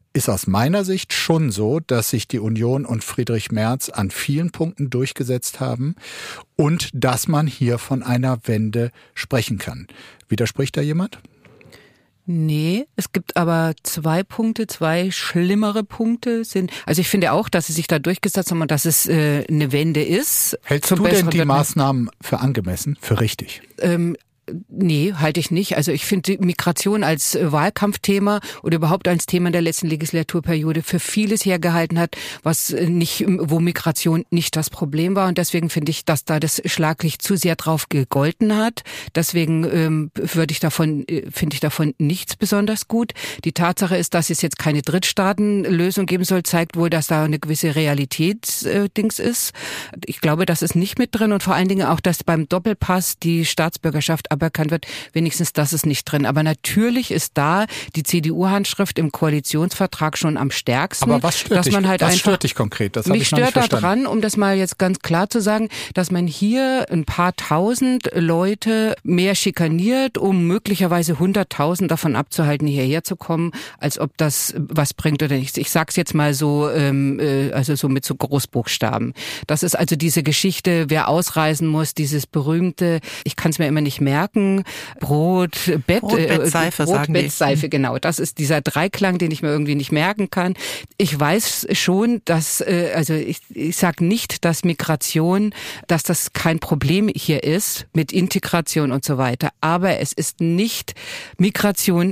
ist aus meiner Sicht schon so, dass sich die Union und Friedrich Merz an vielen Punkten durchgesetzt haben und dass man hier von einer Wende sprechen kann. Widerspricht da jemand? Nee, es gibt aber zwei schlimmere Punkte sind. Also ich finde auch, dass sie sich da durchgesetzt haben und dass es eine Wende ist. Hältst du denn die Maßnahmen für angemessen, für richtig? Nee, halte ich nicht. Also ich finde Migration als Wahlkampfthema oder überhaupt als Thema in der letzten Legislaturperiode für vieles hergehalten hat, wo Migration nicht das Problem war. Und deswegen finde ich, dass da das Schlaglicht zu sehr drauf gegolten hat. Deswegen finde ich davon nichts besonders gut. Die Tatsache ist, dass es jetzt keine Drittstaatenlösung geben soll, zeigt wohl, dass da eine gewisse Realitätsdings ist. Ich glaube, das ist nicht mit drin und vor allen Dingen auch, dass beim Doppelpass die Staatsbürgerschaft aberkannt wird, wenigstens das ist nicht drin. Aber natürlich ist da die CDU-Handschrift im Koalitionsvertrag schon am stärksten. Aber was stört dich konkret? Das mich stört daran, um das mal jetzt ganz klar zu sagen, dass man hier ein paar tausend Leute mehr schikaniert, um möglicherweise 100.000 davon abzuhalten, hierher zu kommen, als ob das was bringt oder nicht. Ich sag's jetzt mal so, also so mit so Großbuchstaben. Das ist also diese Geschichte, wer ausreisen muss, dieses berühmte, ich kann es mir immer nicht merken, Brot, Seife, sagen die. Seife, genau. Das ist dieser Dreiklang, den ich mir irgendwie nicht merken kann. Ich weiß schon, dass, also ich sage nicht, dass Migration, dass das kein Problem hier ist mit Integration und so weiter. Aber es ist nicht Migration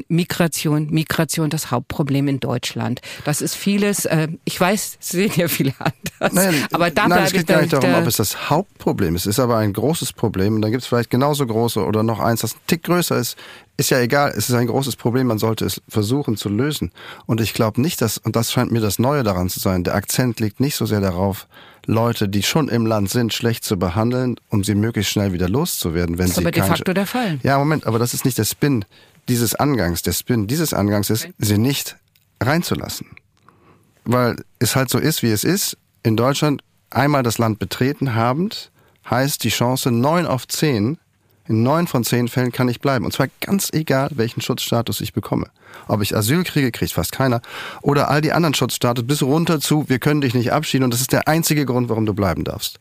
das Hauptproblem in Deutschland. Das ist vieles, ich weiß, es sehen ja viele anders. Nein, aber da es geht gar nicht darum, ob es das Hauptproblem ist. Es ist aber ein großes Problem und dann gibt es vielleicht genauso große oder noch eins, das ein Tick größer ist. Ist ja egal, es ist ein großes Problem, man sollte es versuchen zu lösen. Und ich glaube nicht, und das scheint mir das Neue daran zu sein, der Akzent liegt nicht so sehr darauf, Leute, die schon im Land sind, schlecht zu behandeln, um sie möglichst schnell wieder loszuwerden. Das ist aber de facto der Fall. Ja, Moment, aber das ist nicht der Spin dieses Angangs. Der Spin dieses Angangs ist, sie nicht reinzulassen. Weil es halt so ist, wie es ist. In Deutschland einmal das Land betreten habend, heißt die Chance 9 auf 10, in 9 von 10 Fällen kann ich bleiben. Und zwar ganz egal, welchen Schutzstatus ich bekomme. Ob ich Asyl kriege, kriegt fast keiner. Oder all die anderen Schutzstatus bis runter zu, wir können dich nicht abschieben. Und das ist der einzige Grund, warum du bleiben darfst.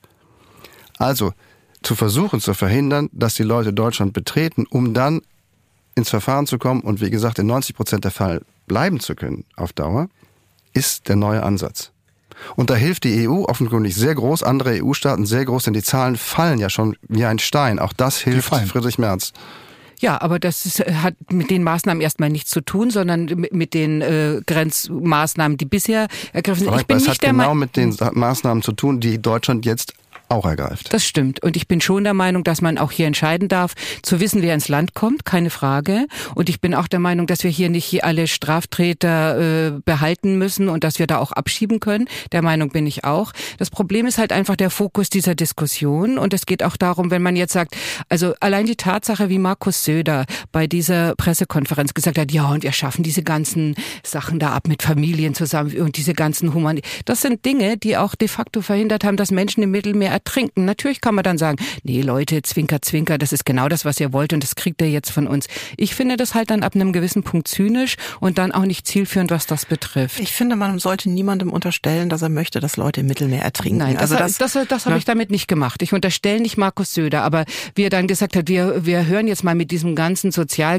Also zu versuchen, zu verhindern, dass die Leute Deutschland betreten, um dann ins Verfahren zu kommen und wie gesagt in 90% der Fälle bleiben zu können auf Dauer, ist der neue Ansatz. Und da hilft die EU offenkundig sehr groß, andere EU-Staaten sehr groß, denn die Zahlen fallen ja schon wie ein Stein. Auch das hilft Friedrich Merz. Ja, aber das hat mit den Maßnahmen erstmal nichts zu tun, sondern mit den Grenzmaßnahmen, die bisher ergriffen sind. Es hat genau mit den Maßnahmen zu tun, die Deutschland jetzt auch ergreift. Das stimmt. Und ich bin schon der Meinung, dass man auch hier entscheiden darf, zu wissen, wer ins Land kommt, keine Frage. Und ich bin auch der Meinung, dass wir hier nicht alle Straftäter behalten müssen und dass wir da auch abschieben können. Der Meinung bin ich auch. Das Problem ist halt einfach der Fokus dieser Diskussion. Und es geht auch darum, wenn man jetzt sagt, also allein die Tatsache, wie Markus Söder bei dieser Pressekonferenz gesagt hat, ja, und wir schaffen diese ganzen Sachen da ab mit Familien zusammen und diese ganzen das sind Dinge, die auch de facto verhindert haben, dass Menschen im Mittelmeer ertrinken. Natürlich kann man dann sagen, nee Leute, Zwinker, Zwinker, das ist genau das, was ihr wollt und das kriegt ihr jetzt von uns. Ich finde das halt dann ab einem gewissen Punkt zynisch und dann auch nicht zielführend, was das betrifft. Ich finde, man sollte niemandem unterstellen, dass er möchte, dass Leute im Mittelmeer ertrinken. Nein, das habe ich damit nicht gemacht. Ich unterstelle nicht Markus Söder, aber wie er dann gesagt hat, wir hören jetzt mal mit diesem ganzen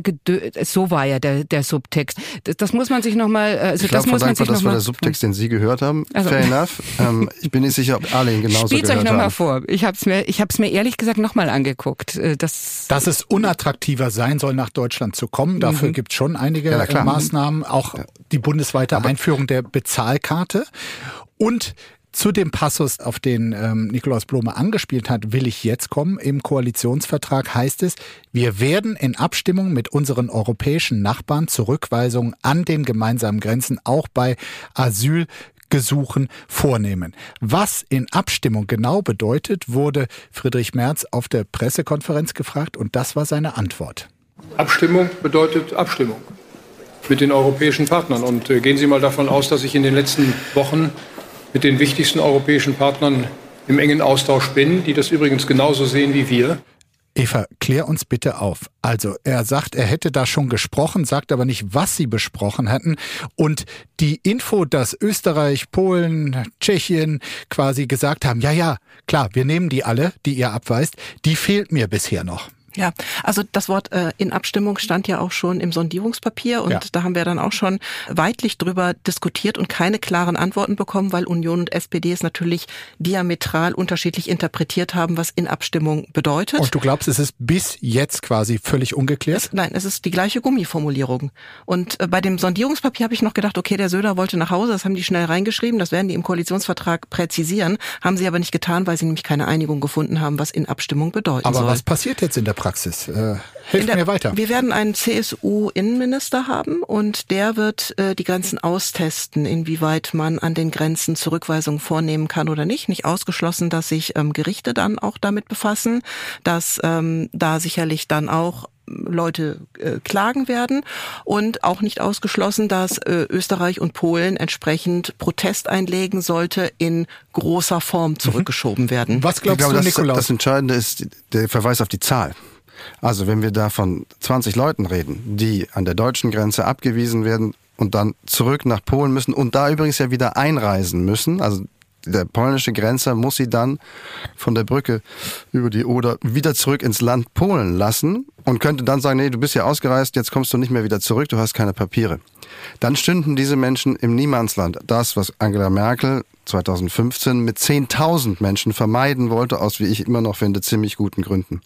so war ja der Subtext. Das muss man sich nochmal, ich glaube, das war der Subtext, den Sie gehört haben. Also, fair enough. Ich bin nicht sicher, ob alle ihn genauso gehört haben. Spielt's euch nochmal vor. Ich hab's mir ehrlich gesagt nochmal angeguckt. Dass es unattraktiver sein soll, nach Deutschland zu kommen. Dafür gibt's schon einige Maßnahmen. Auch die bundesweite Einführung der Bezahlkarte. Und zu dem Passus, auf den Nikolaus Blome angespielt hat, will ich jetzt kommen. Im Koalitionsvertrag heißt es, wir werden in Abstimmung mit unseren europäischen Nachbarn Zurückweisungen an den gemeinsamen Grenzen auch bei Asylgesuchen vornehmen. Was in Abstimmung genau bedeutet, wurde Friedrich Merz auf der Pressekonferenz gefragt und das war seine Antwort. Abstimmung bedeutet Abstimmung mit den europäischen Partnern. Und gehen Sie mal davon aus, dass ich in den letzten Wochen mit den wichtigsten europäischen Partnern im engen Austausch bin, die das übrigens genauso sehen wie wir. Eva, klär uns bitte auf. Also er sagt, er hätte da schon gesprochen, sagt aber nicht, was sie besprochen hatten. Und die Info, dass Österreich, Polen, Tschechien quasi gesagt haben, ja, klar, wir nehmen die alle, die ihr abweist, die fehlt mir bisher noch. Ja, also das Wort in Abstimmung stand ja auch schon im Sondierungspapier und da haben wir dann auch schon weitlich drüber diskutiert und keine klaren Antworten bekommen, weil Union und SPD es natürlich diametral unterschiedlich interpretiert haben, was in Abstimmung bedeutet. Und du glaubst, es ist bis jetzt quasi völlig ungeklärt? Nein, es ist die gleiche Gummiformulierung. Und bei dem Sondierungspapier habe ich noch gedacht, okay, der Söder wollte nach Hause, das haben die schnell reingeschrieben, das werden die im Koalitionsvertrag präzisieren, haben sie aber nicht getan, weil sie nämlich keine Einigung gefunden haben, was in Abstimmung bedeuten soll. Aber was passiert jetzt in der Praxis? Hilf mir weiter. Wir werden einen CSU-Innenminister haben und der wird die Grenzen austesten, inwieweit man an den Grenzen Zurückweisungen vornehmen kann oder nicht. Nicht ausgeschlossen, dass sich Gerichte dann auch damit befassen, dass da sicherlich dann auch Leute klagen werden und auch nicht ausgeschlossen, dass Österreich und Polen entsprechend Protest einlegen sollte, in großer Form zurückgeschoben werden. Was glaubst du, Nikolaus? Das Entscheidende ist der Verweis auf die Zahl. Also wenn wir da von 20 Leuten reden, die an der deutschen Grenze abgewiesen werden und dann zurück nach Polen müssen und da übrigens ja wieder einreisen müssen, also der polnische Grenzer muss sie dann von der Brücke über die Oder wieder zurück ins Land Polen lassen und könnte dann sagen, nee, du bist ja ausgereist, jetzt kommst du nicht mehr wieder zurück, du hast keine Papiere. Dann stünden diese Menschen im Niemandsland. Das, was Angela Merkel 2015 mit 10.000 Menschen vermeiden wollte, aus, wie ich immer noch finde, ziemlich guten Gründen.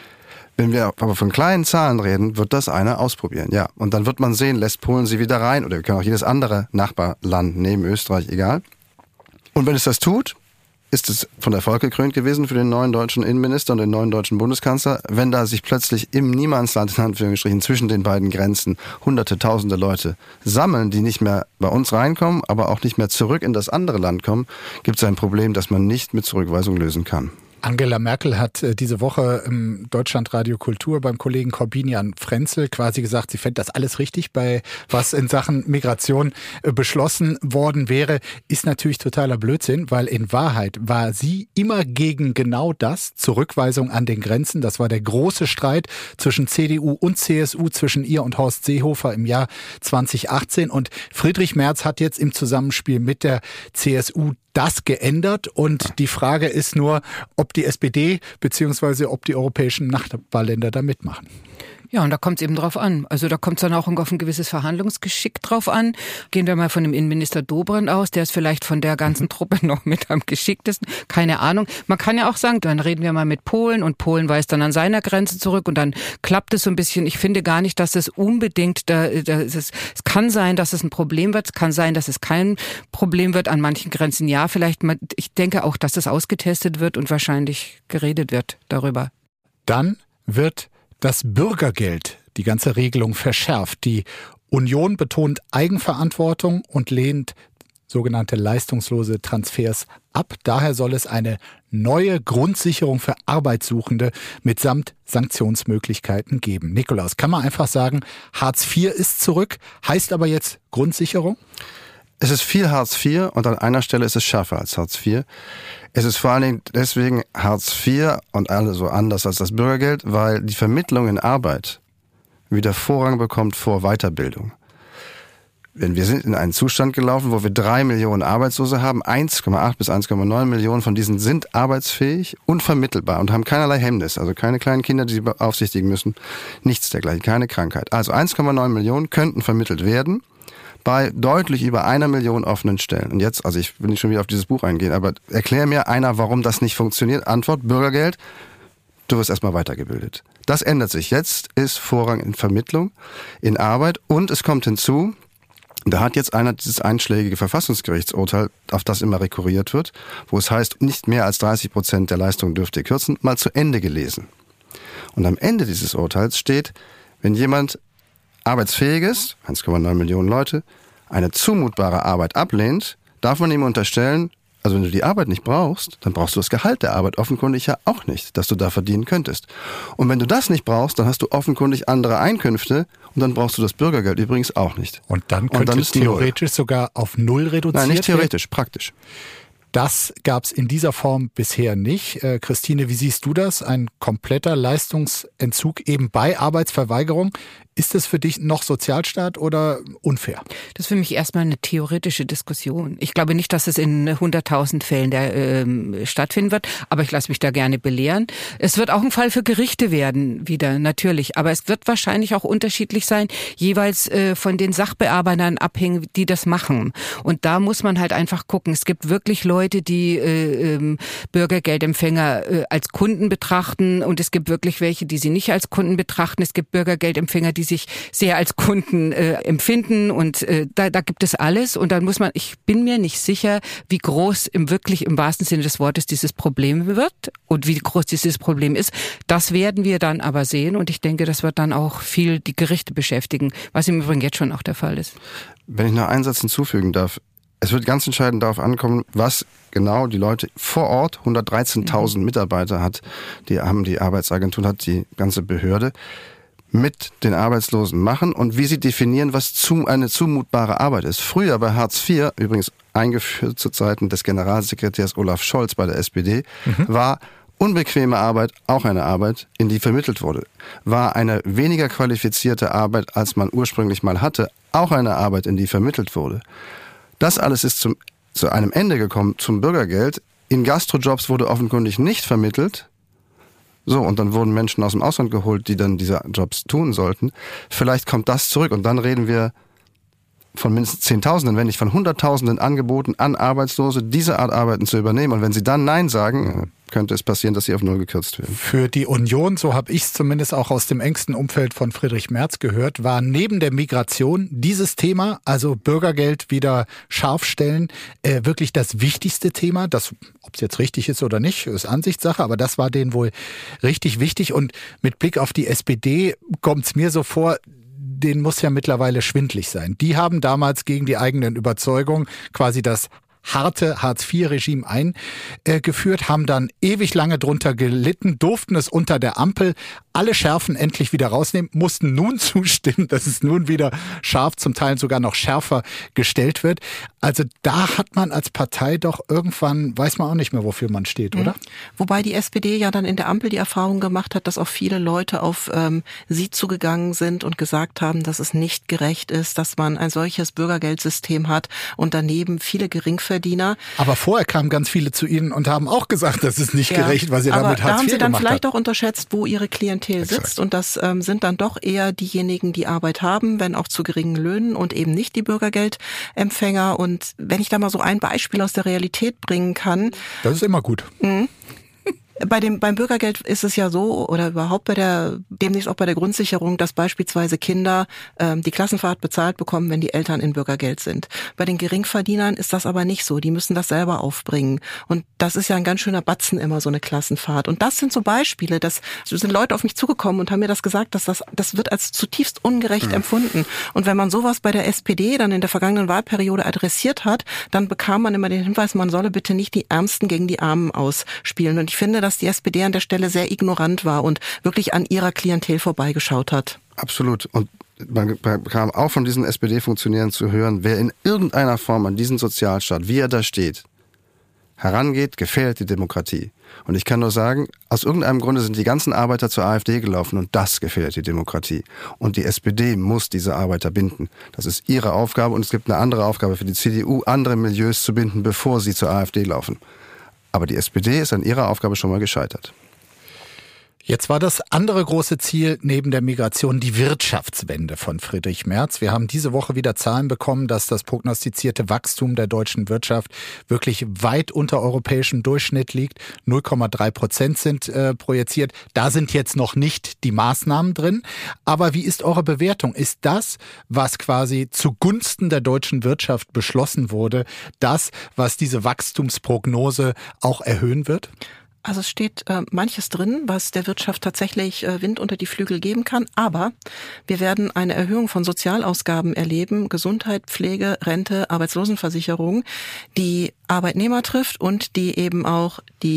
Wenn wir aber von kleinen Zahlen reden, wird das einer ausprobieren, ja. Und dann wird man sehen, lässt Polen sie wieder rein oder wir können auch jedes andere Nachbarland neben Österreich, egal. Und wenn es das tut, ist es von Erfolg gekrönt gewesen für den neuen deutschen Innenminister und den neuen deutschen Bundeskanzler, wenn da sich plötzlich im Niemandsland, in Anführungsstrichen, zwischen den beiden Grenzen Hunderte, Tausende Leute sammeln, die nicht mehr bei uns reinkommen, aber auch nicht mehr zurück in das andere Land kommen, gibt es ein Problem, das man nicht mit Zurückweisung lösen kann. Angela Merkel hat diese Woche im Deutschlandradio Kultur beim Kollegen Corbinian Frenzel quasi gesagt, sie fände das alles richtig, bei was in Sachen Migration beschlossen worden wäre. Ist natürlich totaler Blödsinn, weil in Wahrheit war sie immer gegen genau das, Zurückweisung an den Grenzen. Das war der große Streit zwischen CDU und CSU, zwischen ihr und Horst Seehofer im Jahr 2018. Und Friedrich Merz hat jetzt im Zusammenspiel mit der CSU das geändert und die Frage ist nur, ob die SPD bzw. ob die europäischen Nachbarländer da mitmachen. Ja, und da kommt es eben drauf an. Also da kommt es dann auch auf ein gewisses Verhandlungsgeschick drauf an. Gehen wir mal von dem Innenminister Dobrindt aus, der ist vielleicht von der ganzen Truppe noch mit am geschicktesten. Keine Ahnung. Man kann ja auch sagen, dann reden wir mal mit Polen und Polen weist dann an seiner Grenze zurück und dann klappt es so ein bisschen. Ich finde gar nicht, dass es unbedingt, es kann sein, dass es ein Problem wird. Es kann sein, dass es kein Problem wird. An manchen Grenzen ja, vielleicht. Ich denke auch, dass das ausgetestet wird und wahrscheinlich geredet wird darüber. Dann wird das Bürgergeld, die ganze Regelung verschärft. Die Union betont Eigenverantwortung und lehnt sogenannte leistungslose Transfers ab. Daher soll es eine neue Grundsicherung für Arbeitssuchende mitsamt Sanktionsmöglichkeiten geben. Nikolaus, kann man einfach sagen, Hartz IV ist zurück, heißt aber jetzt Grundsicherung? Es ist viel Hartz IV und an einer Stelle ist es schärfer als Hartz IV. Es ist vor allen Dingen deswegen Hartz IV und alles so anders als das Bürgergeld, weil die Vermittlung in Arbeit wieder Vorrang bekommt vor Weiterbildung. Denn wir sind in einen Zustand gelaufen, wo wir 3 Millionen Arbeitslose haben, 1,8 bis 1,9 Millionen von diesen sind arbeitsfähig und vermittelbar und haben keinerlei Hemmnis, also keine kleinen Kinder, die sie beaufsichtigen müssen, nichts dergleichen, keine Krankheit. Also 1,9 Millionen könnten vermittelt werden bei deutlich über 1 Million offenen Stellen. Und jetzt, also ich will nicht schon wieder auf dieses Buch eingehen, aber erklär mir einer, warum das nicht funktioniert. Antwort, Bürgergeld, du wirst erstmal weitergebildet. Das ändert sich. Jetzt ist Vorrang in Vermittlung, in Arbeit und es kommt hinzu, da hat jetzt einer dieses einschlägige Verfassungsgerichtsurteil, auf das immer rekurriert wird, wo es heißt, nicht mehr als 30% der Leistung dürft ihr kürzen, mal zu Ende gelesen. Und am Ende dieses Urteils steht, wenn jemand arbeitsfähig ist, 1,9 Millionen Leute, eine zumutbare Arbeit ablehnt, darf man ihm unterstellen, also wenn du die Arbeit nicht brauchst, dann brauchst du das Gehalt der Arbeit offenkundig ja auch nicht, das du da verdienen könntest. Und wenn du das nicht brauchst, dann hast du offenkundig andere Einkünfte und dann brauchst du das Bürgergeld übrigens auch nicht. Und dann könnte es theoretisch sogar auf 0 reduziert werden? Nein, nicht theoretisch, praktisch. Das gab es in dieser Form bisher nicht. Christine, wie siehst du das? Ein kompletter Leistungsentzug eben bei Arbeitsverweigerung. Ist das für dich noch Sozialstaat oder unfair? Das ist für mich erstmal eine theoretische Diskussion. Ich glaube nicht, dass es in 100.000 Fällen stattfinden wird, aber ich lasse mich da gerne belehren. Es wird auch ein Fall für Gerichte werden, wieder natürlich, aber es wird wahrscheinlich auch unterschiedlich sein, jeweils von den Sachbearbeitern abhängen, die das machen. Und da muss man halt einfach gucken. Es gibt wirklich Leute, die Bürgergeldempfänger als Kunden betrachten und es gibt wirklich welche, die sie nicht als Kunden betrachten. Es gibt Bürgergeldempfänger, die sich sehr als Kunden empfinden und da gibt es alles und dann muss man, ich bin mir nicht sicher, wie groß im wahrsten Sinne des Wortes dieses Problem wird und wie groß dieses Problem ist. Das werden wir dann aber sehen und ich denke, das wird dann auch viel die Gerichte beschäftigen, was im Übrigen jetzt schon auch der Fall ist. Wenn ich noch einen Satz hinzufügen darf, es wird ganz entscheidend darauf ankommen, was genau die Leute vor Ort, 113.000 Mitarbeiter hat, die Arbeitsagentur, hat die ganze Behörde, mit den Arbeitslosen machen und wie sie definieren, was eine zumutbare Arbeit ist. Früher bei Hartz IV, übrigens eingeführt zu Zeiten des Generalsekretärs Olaf Scholz bei der SPD, war unbequeme Arbeit auch eine Arbeit, in die vermittelt wurde. War eine weniger qualifizierte Arbeit, als man ursprünglich mal hatte, auch eine Arbeit, in die vermittelt wurde. Das alles ist zu einem Ende gekommen, zum Bürgergeld. In Gastrojobs wurde offenkundig nicht vermittelt. So, und dann wurden Menschen aus dem Ausland geholt, die dann diese Jobs tun sollten. Vielleicht kommt das zurück und dann reden wir von mindestens Zehntausenden, wenn nicht von Hunderttausenden Angeboten an Arbeitslose, diese Art Arbeiten zu übernehmen. Und wenn sie dann Nein sagen, könnte es passieren, dass sie auf Null gekürzt werden. Für die Union, so habe ich es zumindest auch aus dem engsten Umfeld von Friedrich Merz gehört, war neben der Migration dieses Thema, also Bürgergeld wieder scharf stellen, wirklich das wichtigste Thema. Das, ob es jetzt richtig ist oder nicht, ist Ansichtssache, aber das war denen wohl richtig wichtig. Und mit Blick auf die SPD kommt es mir so vor, denen muss ja mittlerweile schwindlig sein. Die haben damals gegen die eigenen Überzeugungen quasi das harte Hartz-IV-Regime eingeführt, haben dann ewig lange drunter gelitten, durften es unter der Ampel alle Schärfen endlich wieder rausnehmen, mussten nun zustimmen, dass es nun wieder scharf, zum Teil sogar noch schärfer gestellt wird. Also da hat man als Partei doch irgendwann, weiß man auch nicht mehr, wofür man steht, oder? Wobei die SPD ja dann in der Ampel die Erfahrung gemacht hat, dass auch viele Leute auf sie zugegangen sind und gesagt haben, dass es nicht gerecht ist, dass man ein solches Bürgergeldsystem hat und daneben viele Geringverdiener. Aber vorher kamen ganz viele zu Ihnen und haben auch gesagt, das ist nicht gerecht, was ihr damit Hartz IV gemacht habt. Aber da haben Sie dann vielleicht auch unterschätzt, wo Ihre Klientel sitzt. Und das sind dann doch eher diejenigen, die Arbeit haben, wenn auch zu geringen Löhnen und eben nicht die Bürgergeldempfänger. Und wenn ich da mal so ein Beispiel aus der Realität bringen kann. Das ist immer gut. Beim Bürgergeld ist es ja so, oder überhaupt demnächst auch bei der Grundsicherung, dass beispielsweise Kinder die Klassenfahrt bezahlt bekommen, wenn die Eltern in Bürgergeld sind. Bei den Geringverdienern ist das aber nicht so. Die müssen das selber aufbringen. Und das ist ja ein ganz schöner Batzen immer, so eine Klassenfahrt. Und das sind so Beispiele, sind Leute auf mich zugekommen und haben mir das gesagt, dass das wird als zutiefst ungerecht empfunden. Und wenn man sowas bei der SPD dann in der vergangenen Wahlperiode adressiert hat, dann bekam man immer den Hinweis, man solle bitte nicht die Ärmsten gegen die Armen ausspielen. Und ich finde, dass die SPD an der Stelle sehr ignorant war und wirklich an ihrer Klientel vorbeigeschaut hat. Absolut. Und man bekam auch von diesen SPD-Funktionären zu hören, wer in irgendeiner Form an diesen Sozialstaat, wie er da steht, herangeht, gefährdet die Demokratie. Und ich kann nur sagen, aus irgendeinem Grunde sind die ganzen Arbeiter zur AfD gelaufen und das gefährdet die Demokratie. Und die SPD muss diese Arbeiter binden. Das ist ihre Aufgabe und es gibt eine andere Aufgabe für die CDU, andere Milieus zu binden, bevor sie zur AfD laufen. Aber die SPD ist an ihrer Aufgabe schon mal gescheitert. Jetzt war das andere große Ziel neben der Migration die Wirtschaftswende von Friedrich Merz. Wir haben diese Woche wieder Zahlen bekommen, dass das prognostizierte Wachstum der deutschen Wirtschaft wirklich weit unter europäischem Durchschnitt liegt. 0,3% sind projiziert. Da sind jetzt noch nicht die Maßnahmen drin. Aber wie ist eure Bewertung? Ist das, was quasi zugunsten der deutschen Wirtschaft beschlossen wurde, das, was diese Wachstumsprognose auch erhöhen wird? Also es steht manches drin, was der Wirtschaft tatsächlich Wind unter die Flügel geben kann. Aber wir werden eine Erhöhung von Sozialausgaben erleben, Gesundheit, Pflege, Rente, Arbeitslosenversicherung, die Arbeitnehmer trifft und die eben auch die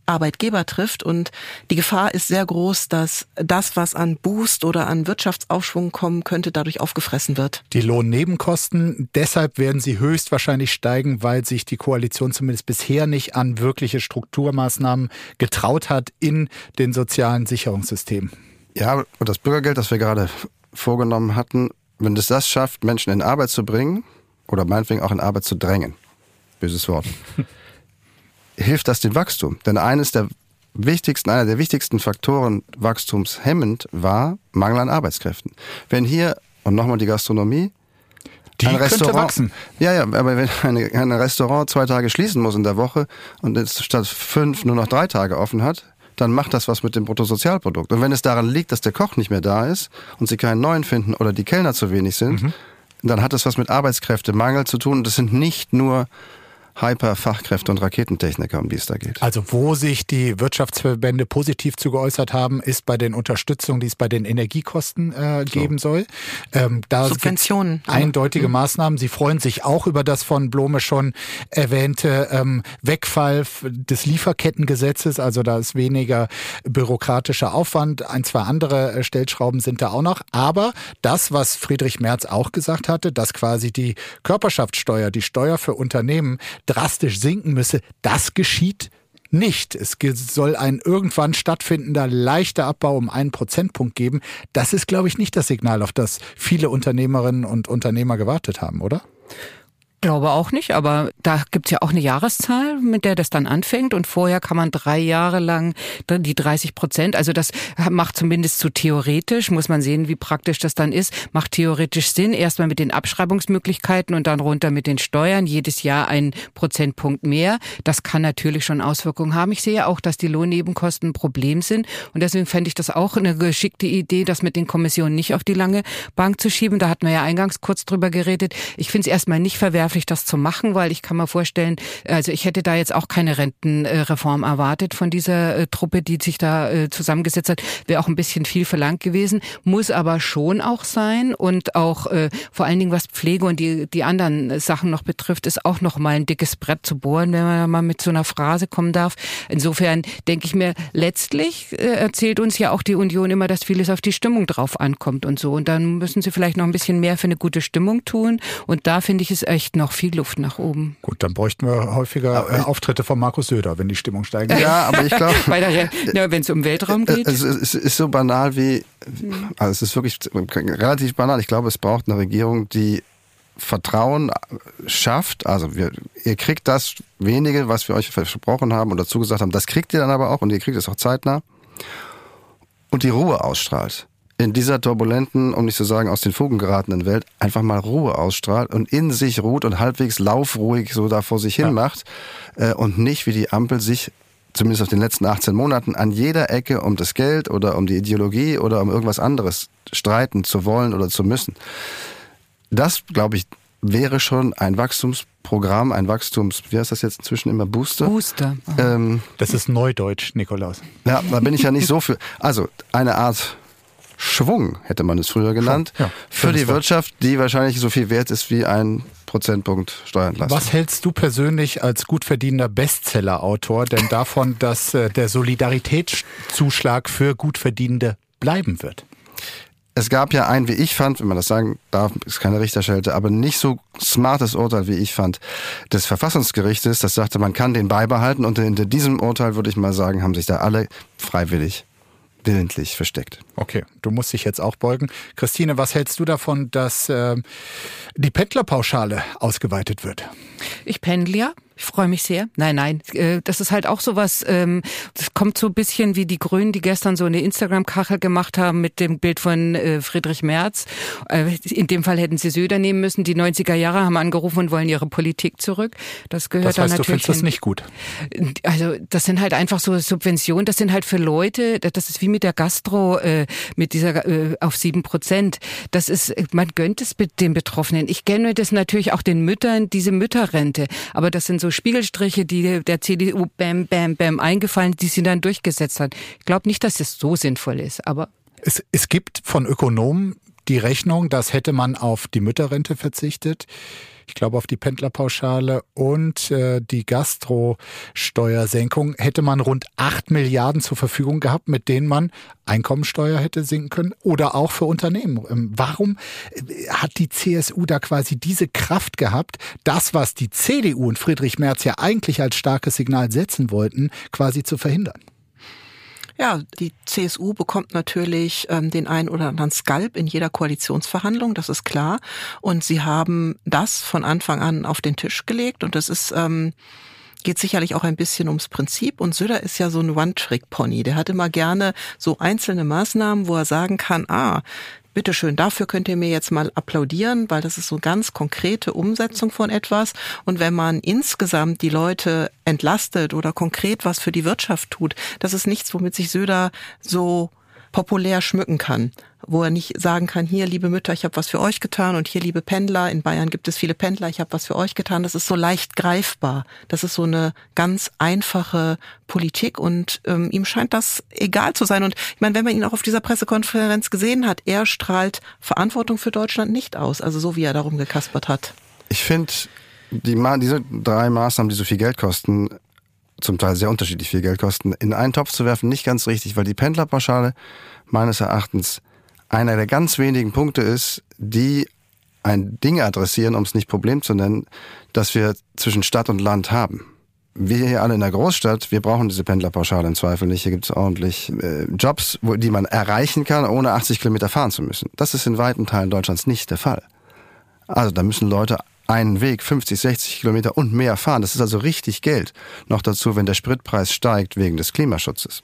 Arbeitgeber trifft. Und die Gefahr ist sehr groß, dass das, was an Boost oder an Wirtschaftsaufschwung kommen könnte, dadurch aufgefressen wird. Die Lohnnebenkosten, deshalb werden sie höchstwahrscheinlich steigen, weil sich die Koalition zumindest bisher nicht an wirkliche Strukturmaßnahmen getraut hat in den sozialen Sicherungssystemen. Ja, und das Bürgergeld, das wir gerade vorgenommen hatten, wenn es das schafft, Menschen in Arbeit zu bringen oder meinetwegen auch in Arbeit zu drängen, böses Wort, hilft das dem Wachstum. Denn einer der wichtigsten Faktoren wachstumshemmend war Mangel an Arbeitskräften. Wenn hier, und nochmal die Gastronomie, die könnte wachsen. Ja, aber wenn ein Restaurant 2 Tage schließen muss in der Woche und jetzt statt 5 nur noch 3 Tage offen hat, dann macht das was mit dem Bruttosozialprodukt. Und wenn es daran liegt, dass der Koch nicht mehr da ist und sie keinen neuen finden oder die Kellner zu wenig sind, dann hat es was mit Arbeitskräftemangel zu tun. Und das sind nicht nur Hyper-Fachkräfte und Raketentechniker, um die es da geht. Also wo sich die Wirtschaftsverbände positiv zu geäußert haben, ist bei den Unterstützungen, die es bei den Energiekosten geben soll. Da Subventionen. Eindeutige Maßnahmen. Sie freuen sich auch über das von Blome schon erwähnte Wegfall des Lieferkettengesetzes. Also da ist weniger bürokratischer Aufwand. 1, 2 andere Stellschrauben sind da auch noch. Aber das, was Friedrich Merz auch gesagt hatte, dass quasi die Körperschaftssteuer, die Steuer für Unternehmen drastisch sinken müsse, das geschieht nicht. Es soll ein irgendwann stattfindender leichter Abbau um 1 Prozentpunkt geben. Das ist, glaube ich, nicht das Signal, auf das viele Unternehmerinnen und Unternehmer gewartet haben, oder? Glaube auch nicht, aber da gibt's ja auch eine Jahreszahl, mit der das dann anfängt und vorher kann man 3 Jahre lang die 30%, also das macht zumindest so theoretisch, muss man sehen, wie praktisch das dann ist, macht theoretisch Sinn, erstmal mit den Abschreibungsmöglichkeiten und dann runter mit den Steuern, jedes Jahr 1 Prozentpunkt mehr. Das kann natürlich schon Auswirkungen haben. Ich sehe auch, dass die Lohnnebenkosten ein Problem sind und deswegen fände ich das auch eine geschickte Idee, das mit den Kommissionen nicht auf die lange Bank zu schieben. Da hatten wir ja eingangs kurz drüber geredet. Ich finde es erstmal nicht verwerflich, das zu machen, weil ich kann mir vorstellen, also ich hätte da jetzt auch keine Rentenreform erwartet von dieser Truppe, die sich da zusammengesetzt hat. Wäre auch ein bisschen viel verlangt gewesen, muss aber schon auch sein und auch vor allen Dingen was Pflege und die anderen Sachen noch betrifft, ist auch noch mal ein dickes Brett zu bohren, wenn man mal mit so einer Phrase kommen darf. Insofern denke ich mir, letztlich erzählt uns ja auch die Union immer, dass vieles auf die Stimmung drauf ankommt und so und dann müssen sie vielleicht noch ein bisschen mehr für eine gute Stimmung tun und da finde ich es echt noch viel Luft nach oben. Gut, dann bräuchten wir häufiger Auftritte von Markus Söder, wenn die Stimmung steigt. Ja, aber ich glaube... wenn es um Weltraum geht. Es ist so banal wie... Also es ist wirklich relativ banal. Ich glaube, es braucht eine Regierung, die Vertrauen schafft. Also ihr kriegt das wenige, was wir euch versprochen haben und dazu gesagt haben, das kriegt ihr dann aber auch und ihr kriegt es auch zeitnah. Und die Ruhe ausstrahlt. In dieser turbulenten, um nicht zu sagen aus den Fugen geratenen Welt, einfach mal Ruhe ausstrahlt und in sich ruht und halbwegs laufruhig so da vor sich hin macht und nicht wie die Ampel sich, zumindest auf den letzten 18 Monaten, an jeder Ecke um das Geld oder um die Ideologie oder um irgendwas anderes streiten zu wollen oder zu müssen. Das, glaube ich, wäre schon ein Wachstumsprogramm, wie heißt das jetzt inzwischen immer, Booster? Das ist Neudeutsch, Nikolaus. Ja, da bin ich ja nicht so für. Also eine Art Schwung, hätte man es früher genannt, für die Wirtschaft, die wahrscheinlich so viel wert ist wie 1 Prozentpunkt Steuerentlastung. Was hältst du persönlich als gut verdienender Bestseller-Autor denn davon, dass der Solidaritätszuschlag für Gutverdienende bleiben wird? Es gab ja ein, wie ich fand, wenn man das sagen darf, ist keine Richterschelte, aber nicht so smartes Urteil, wie ich fand, des Verfassungsgerichtes, das sagte, man kann den beibehalten und hinter diesem Urteil, würde ich mal sagen, haben sich da alle freiwillig willentlich versteckt. Okay, du musst dich jetzt auch beugen. Christine, was hältst du davon, dass die Pendlerpauschale ausgeweitet wird? Ich pendle ja. Ich freue mich sehr. Nein, das ist halt auch sowas, das kommt so ein bisschen wie die Grünen, die gestern so eine Instagram-Kachel gemacht haben mit dem Bild von Friedrich Merz. In dem Fall hätten sie Söder nehmen müssen. Die 90er Jahre haben angerufen und wollen ihre Politik zurück. Das gehört dann natürlich. Du findest das nicht gut? Also das sind halt einfach so Subventionen. Das sind halt für Leute, das ist wie mit der Gastro, mit dieser auf 7%. Das ist, man gönnt es den Betroffenen. Ich gönne das natürlich auch den Müttern, diese Mütterrente. Aber das sind so Spiegelstriche, die der CDU bam eingefallen, die sie dann durchgesetzt hat. Ich glaube nicht, dass es so sinnvoll ist, aber... Es gibt von Ökonomen die Rechnung, dass hätte man auf die Mütterrente verzichtet, ich glaube auf die Pendlerpauschale und die Gastrosteuersenkung, hätte man rund 8 Milliarden zur Verfügung gehabt, mit denen man Einkommensteuer hätte sinken können oder auch für Unternehmen. Warum hat die CSU da quasi diese Kraft gehabt, das, was die CDU und Friedrich Merz ja eigentlich als starkes Signal setzen wollten, quasi zu verhindern? Ja, die CSU bekommt natürlich den einen oder anderen Skalp in jeder Koalitionsverhandlung, das ist klar. Und sie haben das von Anfang an auf den Tisch gelegt. Und das ist geht sicherlich auch ein bisschen ums Prinzip. Und Söder ist ja so ein One-Trick-Pony. Der hat immer gerne so einzelne Maßnahmen, wo er sagen kann, bitteschön, dafür könnt ihr mir jetzt mal applaudieren, weil das ist so ganz konkrete Umsetzung von etwas. Und wenn man insgesamt die Leute entlastet oder konkret was für die Wirtschaft tut, das ist nichts, womit sich Söder so populär schmücken kann, wo er nicht sagen kann, hier, liebe Mütter, ich habe was für euch getan und hier, liebe Pendler, in Bayern gibt es viele Pendler, ich habe was für euch getan. Das ist so leicht greifbar. Das ist so eine ganz einfache Politik und ihm scheint das egal zu sein. Und ich meine, wenn man ihn auch auf dieser Pressekonferenz gesehen hat, er strahlt Verantwortung für Deutschland nicht aus, also so wie er darum gekaspert hat. Ich finde, diese 3 Maßnahmen, die so viel Geld kosten, zum Teil sehr unterschiedlich viel Geld kosten, in einen Topf zu werfen, nicht ganz richtig, weil die Pendlerpauschale meines Erachtens einer der ganz wenigen Punkte ist, die ein Ding adressieren, um es nicht Problem zu nennen, das wir zwischen Stadt und Land haben. Wir hier alle in der Großstadt, wir brauchen diese Pendlerpauschale im Zweifel nicht. Hier gibt es ordentlich Jobs, die man erreichen kann, ohne 80 Kilometer fahren zu müssen. Das ist in weiten Teilen Deutschlands nicht der Fall. Also da müssen Leute einen Weg 50, 60 Kilometer und mehr fahren. Das ist also richtig Geld. Noch dazu, wenn der Spritpreis steigt wegen des Klimaschutzes.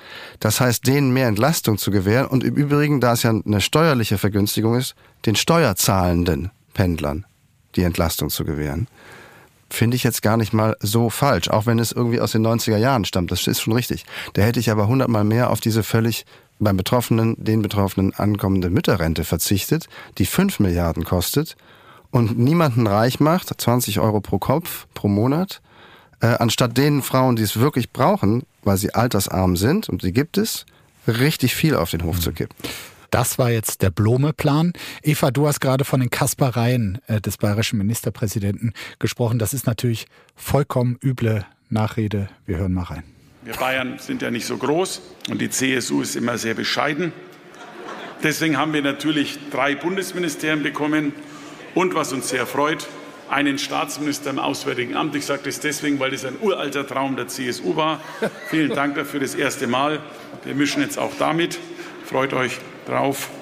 Das heißt, denen mehr Entlastung zu gewähren und im Übrigen, da es ja eine steuerliche Vergünstigung ist, den steuerzahlenden Pendlern die Entlastung zu gewähren, finde ich jetzt gar nicht mal so falsch, auch wenn es irgendwie aus den 90er Jahren stammt. Das ist schon richtig. Da hätte ich aber 100-mal mehr auf diese völlig den Betroffenen ankommende Mütterrente verzichtet, die 5 Milliarden kostet und niemanden reich macht, 20 Euro pro Kopf pro Monat, anstatt den Frauen, die es wirklich brauchen, weil sie altersarm sind, und die gibt es, richtig viel auf den Hof zu kippen. Das war jetzt der Blome-Plan. Eva, du hast gerade von den Kaspereien des bayerischen Ministerpräsidenten gesprochen. Das ist natürlich vollkommen üble Nachrede. Wir hören mal rein. Wir Bayern sind ja nicht so groß und die CSU ist immer sehr bescheiden. Deswegen haben wir natürlich 3 Bundesministerien bekommen und, was uns sehr freut, einen Staatsminister im Auswärtigen Amt. Ich sage das deswegen, weil das ein uralter Traum der CSU war. Vielen Dank dafür, das erste Mal. Wir mischen jetzt auch damit. Freut euch drauf.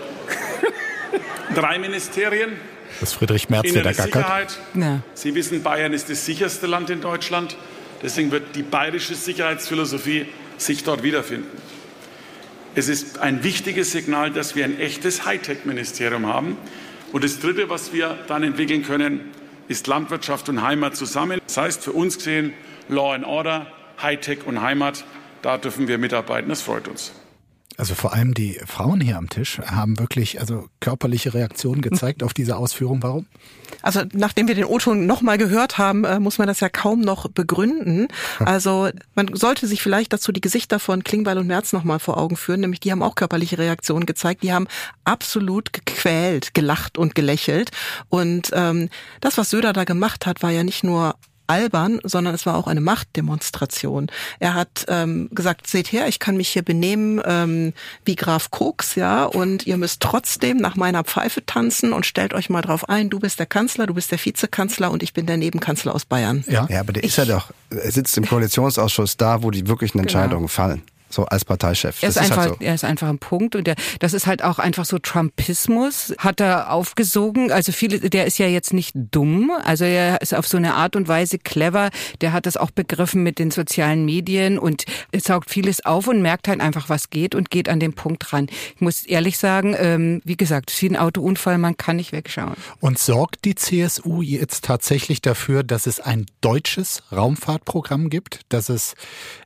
3 Ministerien. Das ist Friedrich Merz, der da gackert. Ja. Sie wissen, Bayern ist das sicherste Land in Deutschland. Deswegen wird die bayerische Sicherheitsphilosophie sich dort wiederfinden. Es ist ein wichtiges Signal, dass wir ein echtes Hightech-Ministerium haben. Und das Dritte, was wir dann entwickeln können, ist Landwirtschaft und Heimat zusammen. Das heißt, für uns gesehen, Law and Order, Hightech und Heimat, da dürfen wir mitarbeiten. Das freut uns. Also vor allem die Frauen hier am Tisch haben wirklich körperliche Reaktionen gezeigt auf diese Ausführung. Warum? Also nachdem wir den O-Ton nochmal gehört haben, muss man das ja kaum noch begründen. Also man sollte sich vielleicht dazu die Gesichter von Klingbeil und Merz nochmal vor Augen führen. Nämlich die haben auch körperliche Reaktionen gezeigt. Die haben absolut gequält, gelacht und gelächelt. Und das, was Söder da gemacht hat, war ja nicht nur albern, sondern es war auch eine Machtdemonstration. Er hat gesagt, seht her, ich kann mich hier benehmen wie Graf Koks, ja, und ihr müsst trotzdem nach meiner Pfeife tanzen und stellt euch mal drauf ein, du bist der Kanzler, du bist der Vizekanzler und ich bin der Nebenkanzler aus Bayern. Ja, aber der ist ja doch, er sitzt im Koalitionsausschuss da, wo die wirklichen Entscheidungen fallen. So als Parteichef. Er ist einfach ein Punkt und das ist halt auch einfach so Trumpismus, hat er aufgesogen. Also der ist ja jetzt nicht dumm, also er ist auf so eine Art und Weise clever. Der hat das auch begriffen mit den sozialen Medien und saugt vieles auf und merkt halt einfach, was geht und geht an den Punkt ran. Ich muss ehrlich sagen, wie gesagt, es ist wie ein Autounfall, man kann nicht wegschauen. Und sorgt die CSU jetzt tatsächlich dafür, dass es ein deutsches Raumfahrtprogramm gibt, dass es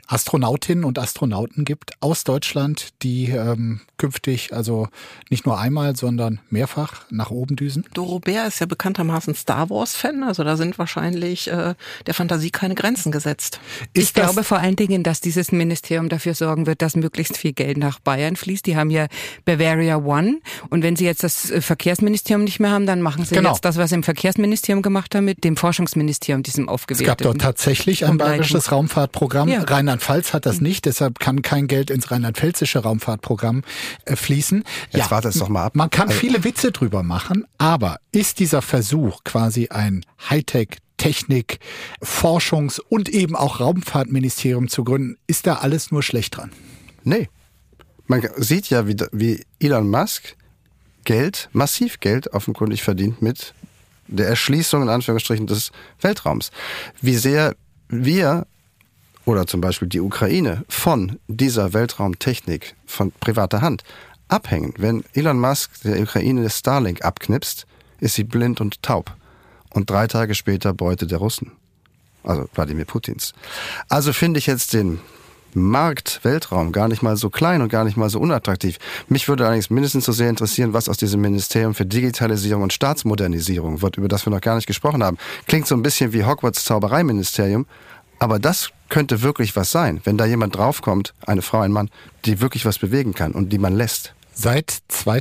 Astronautinnen und Astronauten gibt aus Deutschland, die künftig also nicht nur einmal, sondern mehrfach nach oben düsen? Doro Bär ist ja bekanntermaßen Star Wars-Fan, also da sind wahrscheinlich der Fantasie keine Grenzen gesetzt. Ich glaube vor allen Dingen, dass dieses Ministerium dafür sorgen wird, dass möglichst viel Geld nach Bayern fließt. Die haben ja Bavaria One und wenn sie jetzt das Verkehrsministerium nicht mehr haben, dann machen sie jetzt das, was sie im Verkehrsministerium gemacht haben, mit dem Forschungsministerium, diesem aufgewerteten. Es gab dort tatsächlich ein bayerisches Raumfahrtprogramm. Ja. Rheinland-Pfalz hat das nicht, deshalb kann kein Geld ins rheinland-pfälzische Raumfahrtprogramm fließen. Jetzt warte es doch mal ab. Man kann viele Witze drüber machen, aber ist dieser Versuch quasi ein Hightech Technik, Forschungs- und eben auch Raumfahrtministerium zu gründen, ist da alles nur schlecht dran? Nee. Man sieht ja, wie Elon Musk massiv Geld offenkundig verdient mit der Erschließung in Anführungsstrichen des Weltraums. Wie sehr wir oder zum Beispiel die Ukraine von dieser Weltraumtechnik von privater Hand abhängen. Wenn Elon Musk der Ukraine das Starlink abknipst, ist sie blind und taub. Und 3 Tage später Beute der Russen. Also Wladimir Putins. Also finde ich jetzt den Markt Weltraum gar nicht mal so klein und gar nicht mal so unattraktiv. Mich würde allerdings mindestens so sehr interessieren, was aus diesem Ministerium für Digitalisierung und Staatsmodernisierung wird, über das wir noch gar nicht gesprochen haben. Klingt so ein bisschen wie Hogwarts Zaubereiministerium, aber das könnte wirklich was sein, wenn da jemand draufkommt, eine Frau, ein Mann, die wirklich was bewegen kann und die man lässt. Seit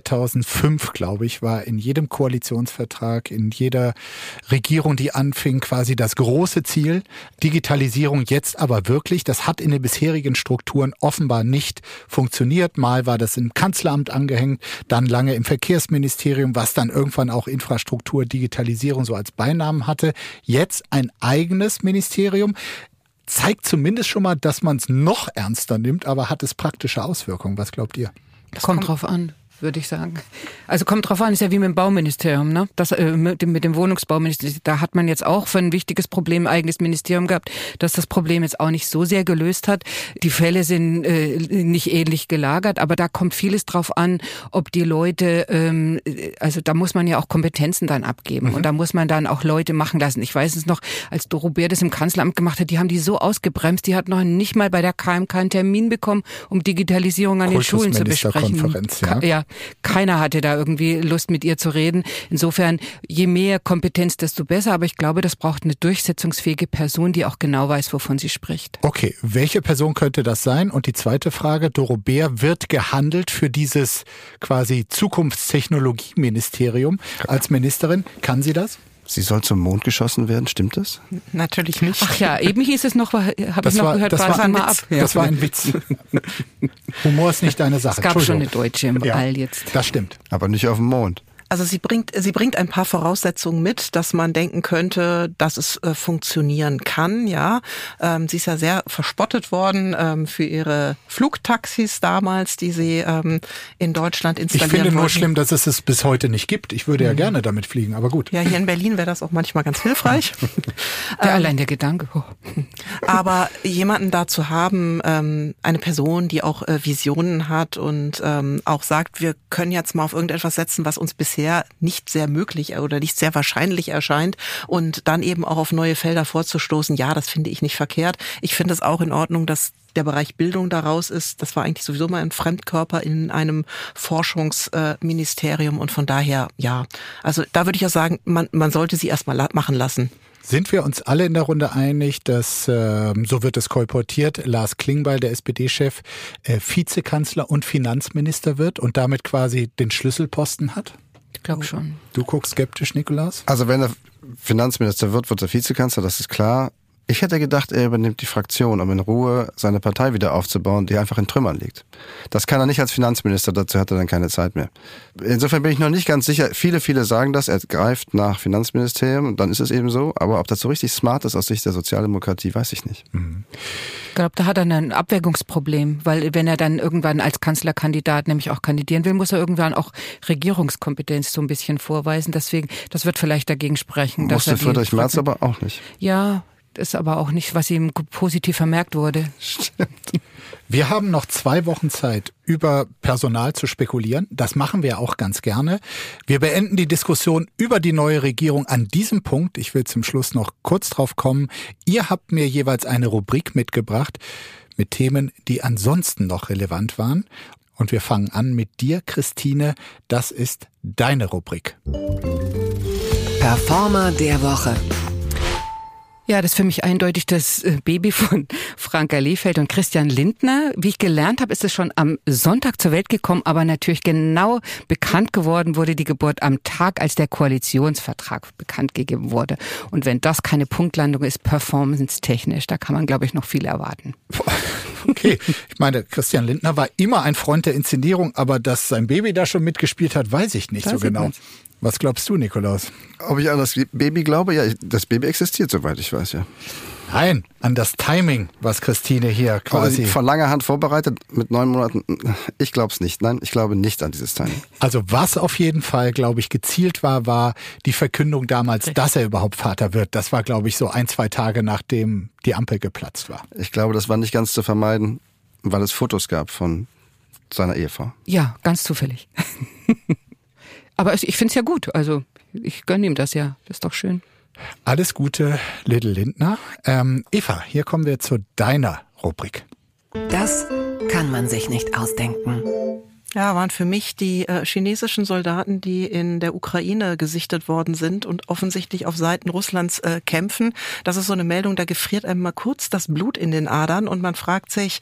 2005, glaube ich, war in jedem Koalitionsvertrag, in jeder Regierung, die anfing, quasi das große Ziel, Digitalisierung jetzt aber wirklich. Das hat in den bisherigen Strukturen offenbar nicht funktioniert. Mal war das im Kanzleramt angehängt, dann lange im Verkehrsministerium, was dann irgendwann auch Infrastruktur, Digitalisierung so als Beinamen hatte. Jetzt ein eigenes Ministerium. Zeigt zumindest schon mal, dass man es noch ernster nimmt, aber hat es praktische Auswirkungen. Was glaubt ihr? Das kommt drauf an, würde ich sagen. Also kommt drauf an, ist ja wie mit dem Bauministerium, ne? Das mit dem Wohnungsbauministerium, da hat man jetzt auch für ein wichtiges Problem ein eigenes Ministerium gehabt, das das Problem jetzt auch nicht so sehr gelöst hat. Die Fälle sind nicht ähnlich gelagert, aber da kommt vieles drauf an, ob die Leute, also da muss man ja auch Kompetenzen dann abgeben und da muss man dann auch Leute machen lassen. Ich weiß es noch, als Doro Bär das im Kanzleramt gemacht hat, die haben die so ausgebremst, die hat noch nicht mal bei der KMK einen Termin bekommen, um Digitalisierung an den Schulen zu besprechen. Ja, keiner hatte da irgendwie Lust, mit ihr zu reden. Insofern, je mehr Kompetenz, desto besser. Aber ich glaube, das braucht eine durchsetzungsfähige Person, die auch genau weiß, wovon sie spricht. Okay, welche Person könnte das sein? Und die zweite Frage, Doro Bär wird gehandelt für dieses quasi Zukunftstechnologieministerium als Ministerin. Kann sie das? Sie soll zum Mond geschossen werden, stimmt das? Natürlich nicht. Ach ja, eben hieß es noch, habe ich noch gehört, das war mal ab. Ja. Das war ein Witz. Humor ist nicht deine Sache. Es gab schon eine Deutsche im All jetzt. Das stimmt. Aber nicht auf dem Mond. Also sie bringt ein paar Voraussetzungen mit, dass man denken könnte, dass es funktionieren kann. Ja, sie ist ja sehr verspottet worden für ihre Flugtaxis damals, die sie in Deutschland installieren wollten. Ich finde nur schlimm, dass es es bis heute nicht gibt. Ich würde ja gerne damit fliegen, aber gut. Ja, hier in Berlin wäre das auch manchmal ganz hilfreich. Allein der Gedanke. Oh. Aber jemanden da zu haben, eine Person, die auch Visionen hat und auch sagt, wir können jetzt mal auf irgendetwas setzen, was uns bisher nicht sehr möglich oder nicht sehr wahrscheinlich erscheint und dann eben auch auf neue Felder vorzustoßen, ja, das finde ich nicht verkehrt. Ich finde es auch in Ordnung, dass der Bereich Bildung daraus ist. Das war eigentlich sowieso mal ein Fremdkörper in einem Forschungsministerium und von daher, ja, also da würde ich auch sagen, man sollte sie erstmal machen lassen. Sind wir uns alle in der Runde einig, dass, so wird es kolportiert, Lars Klingbeil, der SPD-Chef, Vizekanzler und Finanzminister wird und damit quasi den Schlüsselposten hat? Ich glaube schon. Du guckst skeptisch, Nikolaus? Also wenn er Finanzminister wird er Vizekanzler, das ist klar. Ich hätte gedacht, er übernimmt die Fraktion, um in Ruhe seine Partei wieder aufzubauen, die einfach in Trümmern liegt. Das kann er nicht als Finanzminister, dazu hat er dann keine Zeit mehr. Insofern bin ich noch nicht ganz sicher. Viele sagen das, er greift nach Finanzministerium und dann ist es eben so. Aber ob das so richtig smart ist aus Sicht der Sozialdemokratie, weiß ich nicht. Ich glaube, da hat er ein Abwägungsproblem, weil wenn er dann irgendwann als Kanzlerkandidat nämlich auch kandidieren will, muss er irgendwann auch Regierungskompetenz so ein bisschen vorweisen. Deswegen, das wird vielleicht dagegen sprechen. Musste Friedrich Merz aber auch nicht. Ja, ist aber auch nicht, was ihm positiv vermerkt wurde. Stimmt. Wir haben noch 2 Wochen Zeit, über Personal zu spekulieren. Das machen wir auch ganz gerne. Wir beenden die Diskussion über die neue Regierung an diesem Punkt. Ich will zum Schluss noch kurz drauf kommen. Ihr habt mir jeweils eine Rubrik mitgebracht. mit Themen, die ansonsten noch relevant waren. Und wir fangen an mit dir, Christine. Das ist deine Rubrik. Performer der Woche. Ja, das ist für mich eindeutig das Baby von Franka Lehfeldt und Christian Lindner. Wie ich gelernt habe, ist es schon am Sonntag zur Welt gekommen, aber natürlich genau bekannt geworden wurde die Geburt am Tag, als der Koalitionsvertrag bekannt gegeben wurde. Und wenn das keine Punktlandung ist, performance-technisch, da kann man, glaube ich, noch viel erwarten. Okay, ich meine, Christian Lindner war immer ein Freund der Inszenierung, aber dass sein Baby da schon mitgespielt hat, weiß ich nicht so genau. Was glaubst du, Nikolaus? Ob ich an das Baby glaube? Ja, das Baby existiert, soweit ich weiß, ja. Nein, an das Timing, was Christine hier quasi... Von langer Hand vorbereitet mit 9 Monaten. Ich glaube es nicht. Nein, ich glaube nicht an dieses Timing. Also was auf jeden Fall, glaube ich, gezielt war die Verkündung damals, dass er überhaupt Vater wird. Das war, glaube ich, so 1-2 Tage, nachdem die Ampel geplatzt war. Ich glaube, das war nicht ganz zu vermeiden, weil es Fotos gab von seiner Ehefrau. Ja, ganz zufällig. Aber ich finde es ja gut. Also ich gönne ihm das ja. Das ist doch schön. Alles Gute, Little Lindner. Eva, hier kommen wir zu deiner Rubrik. Das kann man sich nicht ausdenken. Ja, waren für mich die chinesischen Soldaten, die in der Ukraine gesichtet worden sind und offensichtlich auf Seiten Russlands kämpfen. Das ist so eine Meldung, da gefriert einem mal kurz das Blut in den Adern und man fragt sich,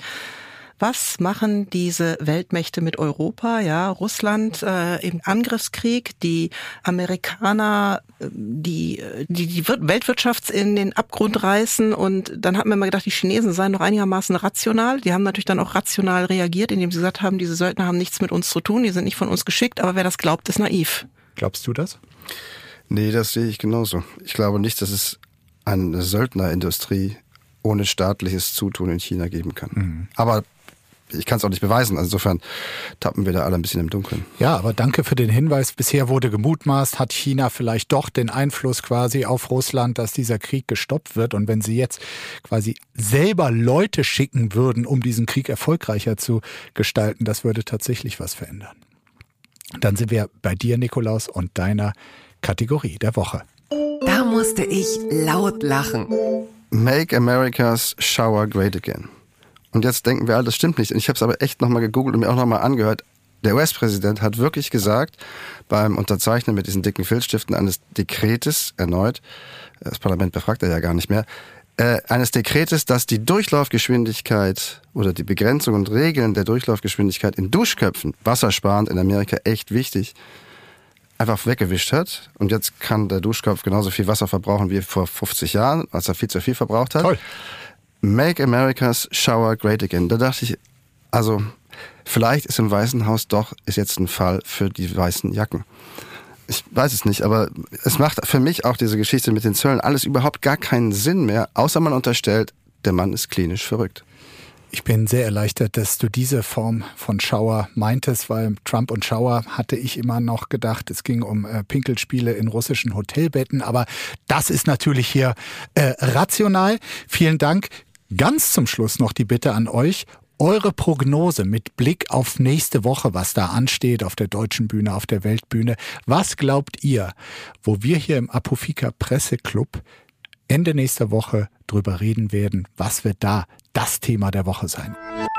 was machen diese Weltmächte mit Europa? Ja, Russland im Angriffskrieg, die Amerikaner, die Weltwirtschaft in den Abgrund reißen und dann hat man mal gedacht, die Chinesen seien noch einigermaßen rational. Die haben natürlich dann auch rational reagiert, indem sie gesagt haben, diese Söldner haben nichts mit uns zu tun, die sind nicht von uns geschickt, aber wer das glaubt, ist naiv. Glaubst du das? Nee, das sehe ich genauso. Ich glaube nicht, dass es eine Söldnerindustrie ohne staatliches Zutun in China geben kann. Mhm. Aber ich kann es auch nicht beweisen. Also insofern tappen wir da alle ein bisschen im Dunkeln. Ja, aber danke für den Hinweis. Bisher wurde gemutmaßt, hat China vielleicht doch den Einfluss quasi auf Russland, dass dieser Krieg gestoppt wird. Und wenn sie jetzt quasi selber Leute schicken würden, um diesen Krieg erfolgreicher zu gestalten, das würde tatsächlich was verändern. Dann sind wir bei dir, Nikolaus, und deiner Kategorie der Woche. Da musste ich laut lachen. Make America's Shower Great Again. Und jetzt denken wir alle, das stimmt nicht. Und ich habe es aber echt nochmal gegoogelt und mir auch nochmal angehört. Der US-Präsident hat wirklich gesagt, beim Unterzeichnen mit diesen dicken Filzstiften eines Dekretes erneut, das Parlament befragt er ja gar nicht mehr, eines Dekretes, dass die Durchlaufgeschwindigkeit oder die Begrenzung und Regeln der Durchlaufgeschwindigkeit in Duschköpfen, wassersparend in Amerika echt wichtig, einfach weggewischt hat. Und jetzt kann der Duschkopf genauso viel Wasser verbrauchen wie vor 50 Jahren, als er viel zu viel verbraucht hat. Toll. Make America's Shower Great Again. Da dachte ich, also vielleicht ist im Weißen Haus ist jetzt ein Fall für die weißen Jacken. Ich weiß es nicht, aber es macht für mich auch diese Geschichte mit den Zöllen alles überhaupt gar keinen Sinn mehr, außer man unterstellt, der Mann ist klinisch verrückt. Ich bin sehr erleichtert, dass du diese Form von Shower meintest, weil Trump und Shower hatte ich immer noch gedacht, es ging um Pinkelspiele in russischen Hotelbetten, aber das ist natürlich hier rational. Vielen Dank. Ganz zum Schluss noch die Bitte an euch, eure Prognose mit Blick auf nächste Woche, was da ansteht auf der deutschen Bühne, auf der Weltbühne. Was glaubt ihr, wo wir hier im Apofika Presseclub Ende nächster Woche drüber reden werden, was wird da das Thema der Woche sein?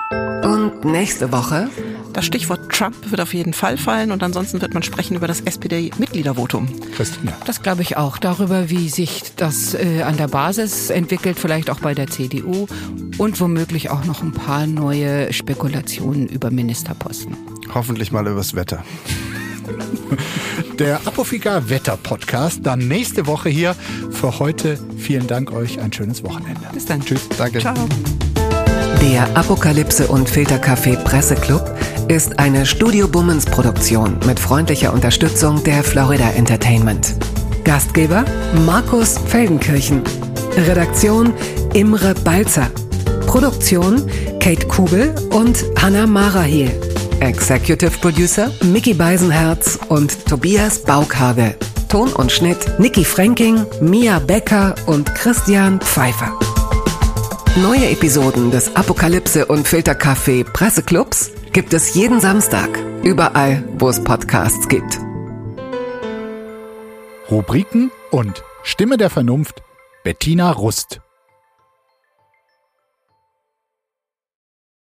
Und nächste Woche? Das Stichwort Trump wird auf jeden Fall fallen und ansonsten wird man sprechen über das SPD-Mitgliedervotum. Christine. Das glaube ich auch. Darüber, wie sich das an der Basis entwickelt, vielleicht auch bei der CDU und womöglich auch noch ein paar neue Spekulationen über Ministerposten. Hoffentlich mal übers Wetter. Der Apofika Wetter Podcast dann nächste Woche hier. Für heute vielen Dank euch, ein schönes Wochenende. Bis dann. Tschüss. Danke. Ciao. Der Apokalypse und Filterkaffee Presseclub ist eine Studio Bummens Produktion mit freundlicher Unterstützung der Florida Entertainment. Gastgeber Markus Feldenkirchen. Redaktion Imre Balzer. Produktion Kate Kugel und Hannah Marahiel. Executive Producer Micky Beisenherz und Tobias Baukhage. Ton und Schnitt Niki Fränking, Mia Becker und Christian Pfeiffer. Neue Episoden des Apokalypse und Filterkaffee Presseclubs gibt es jeden Samstag, überall, wo es Podcasts gibt. Rubriken und Stimme der Vernunft, Bettina Rust.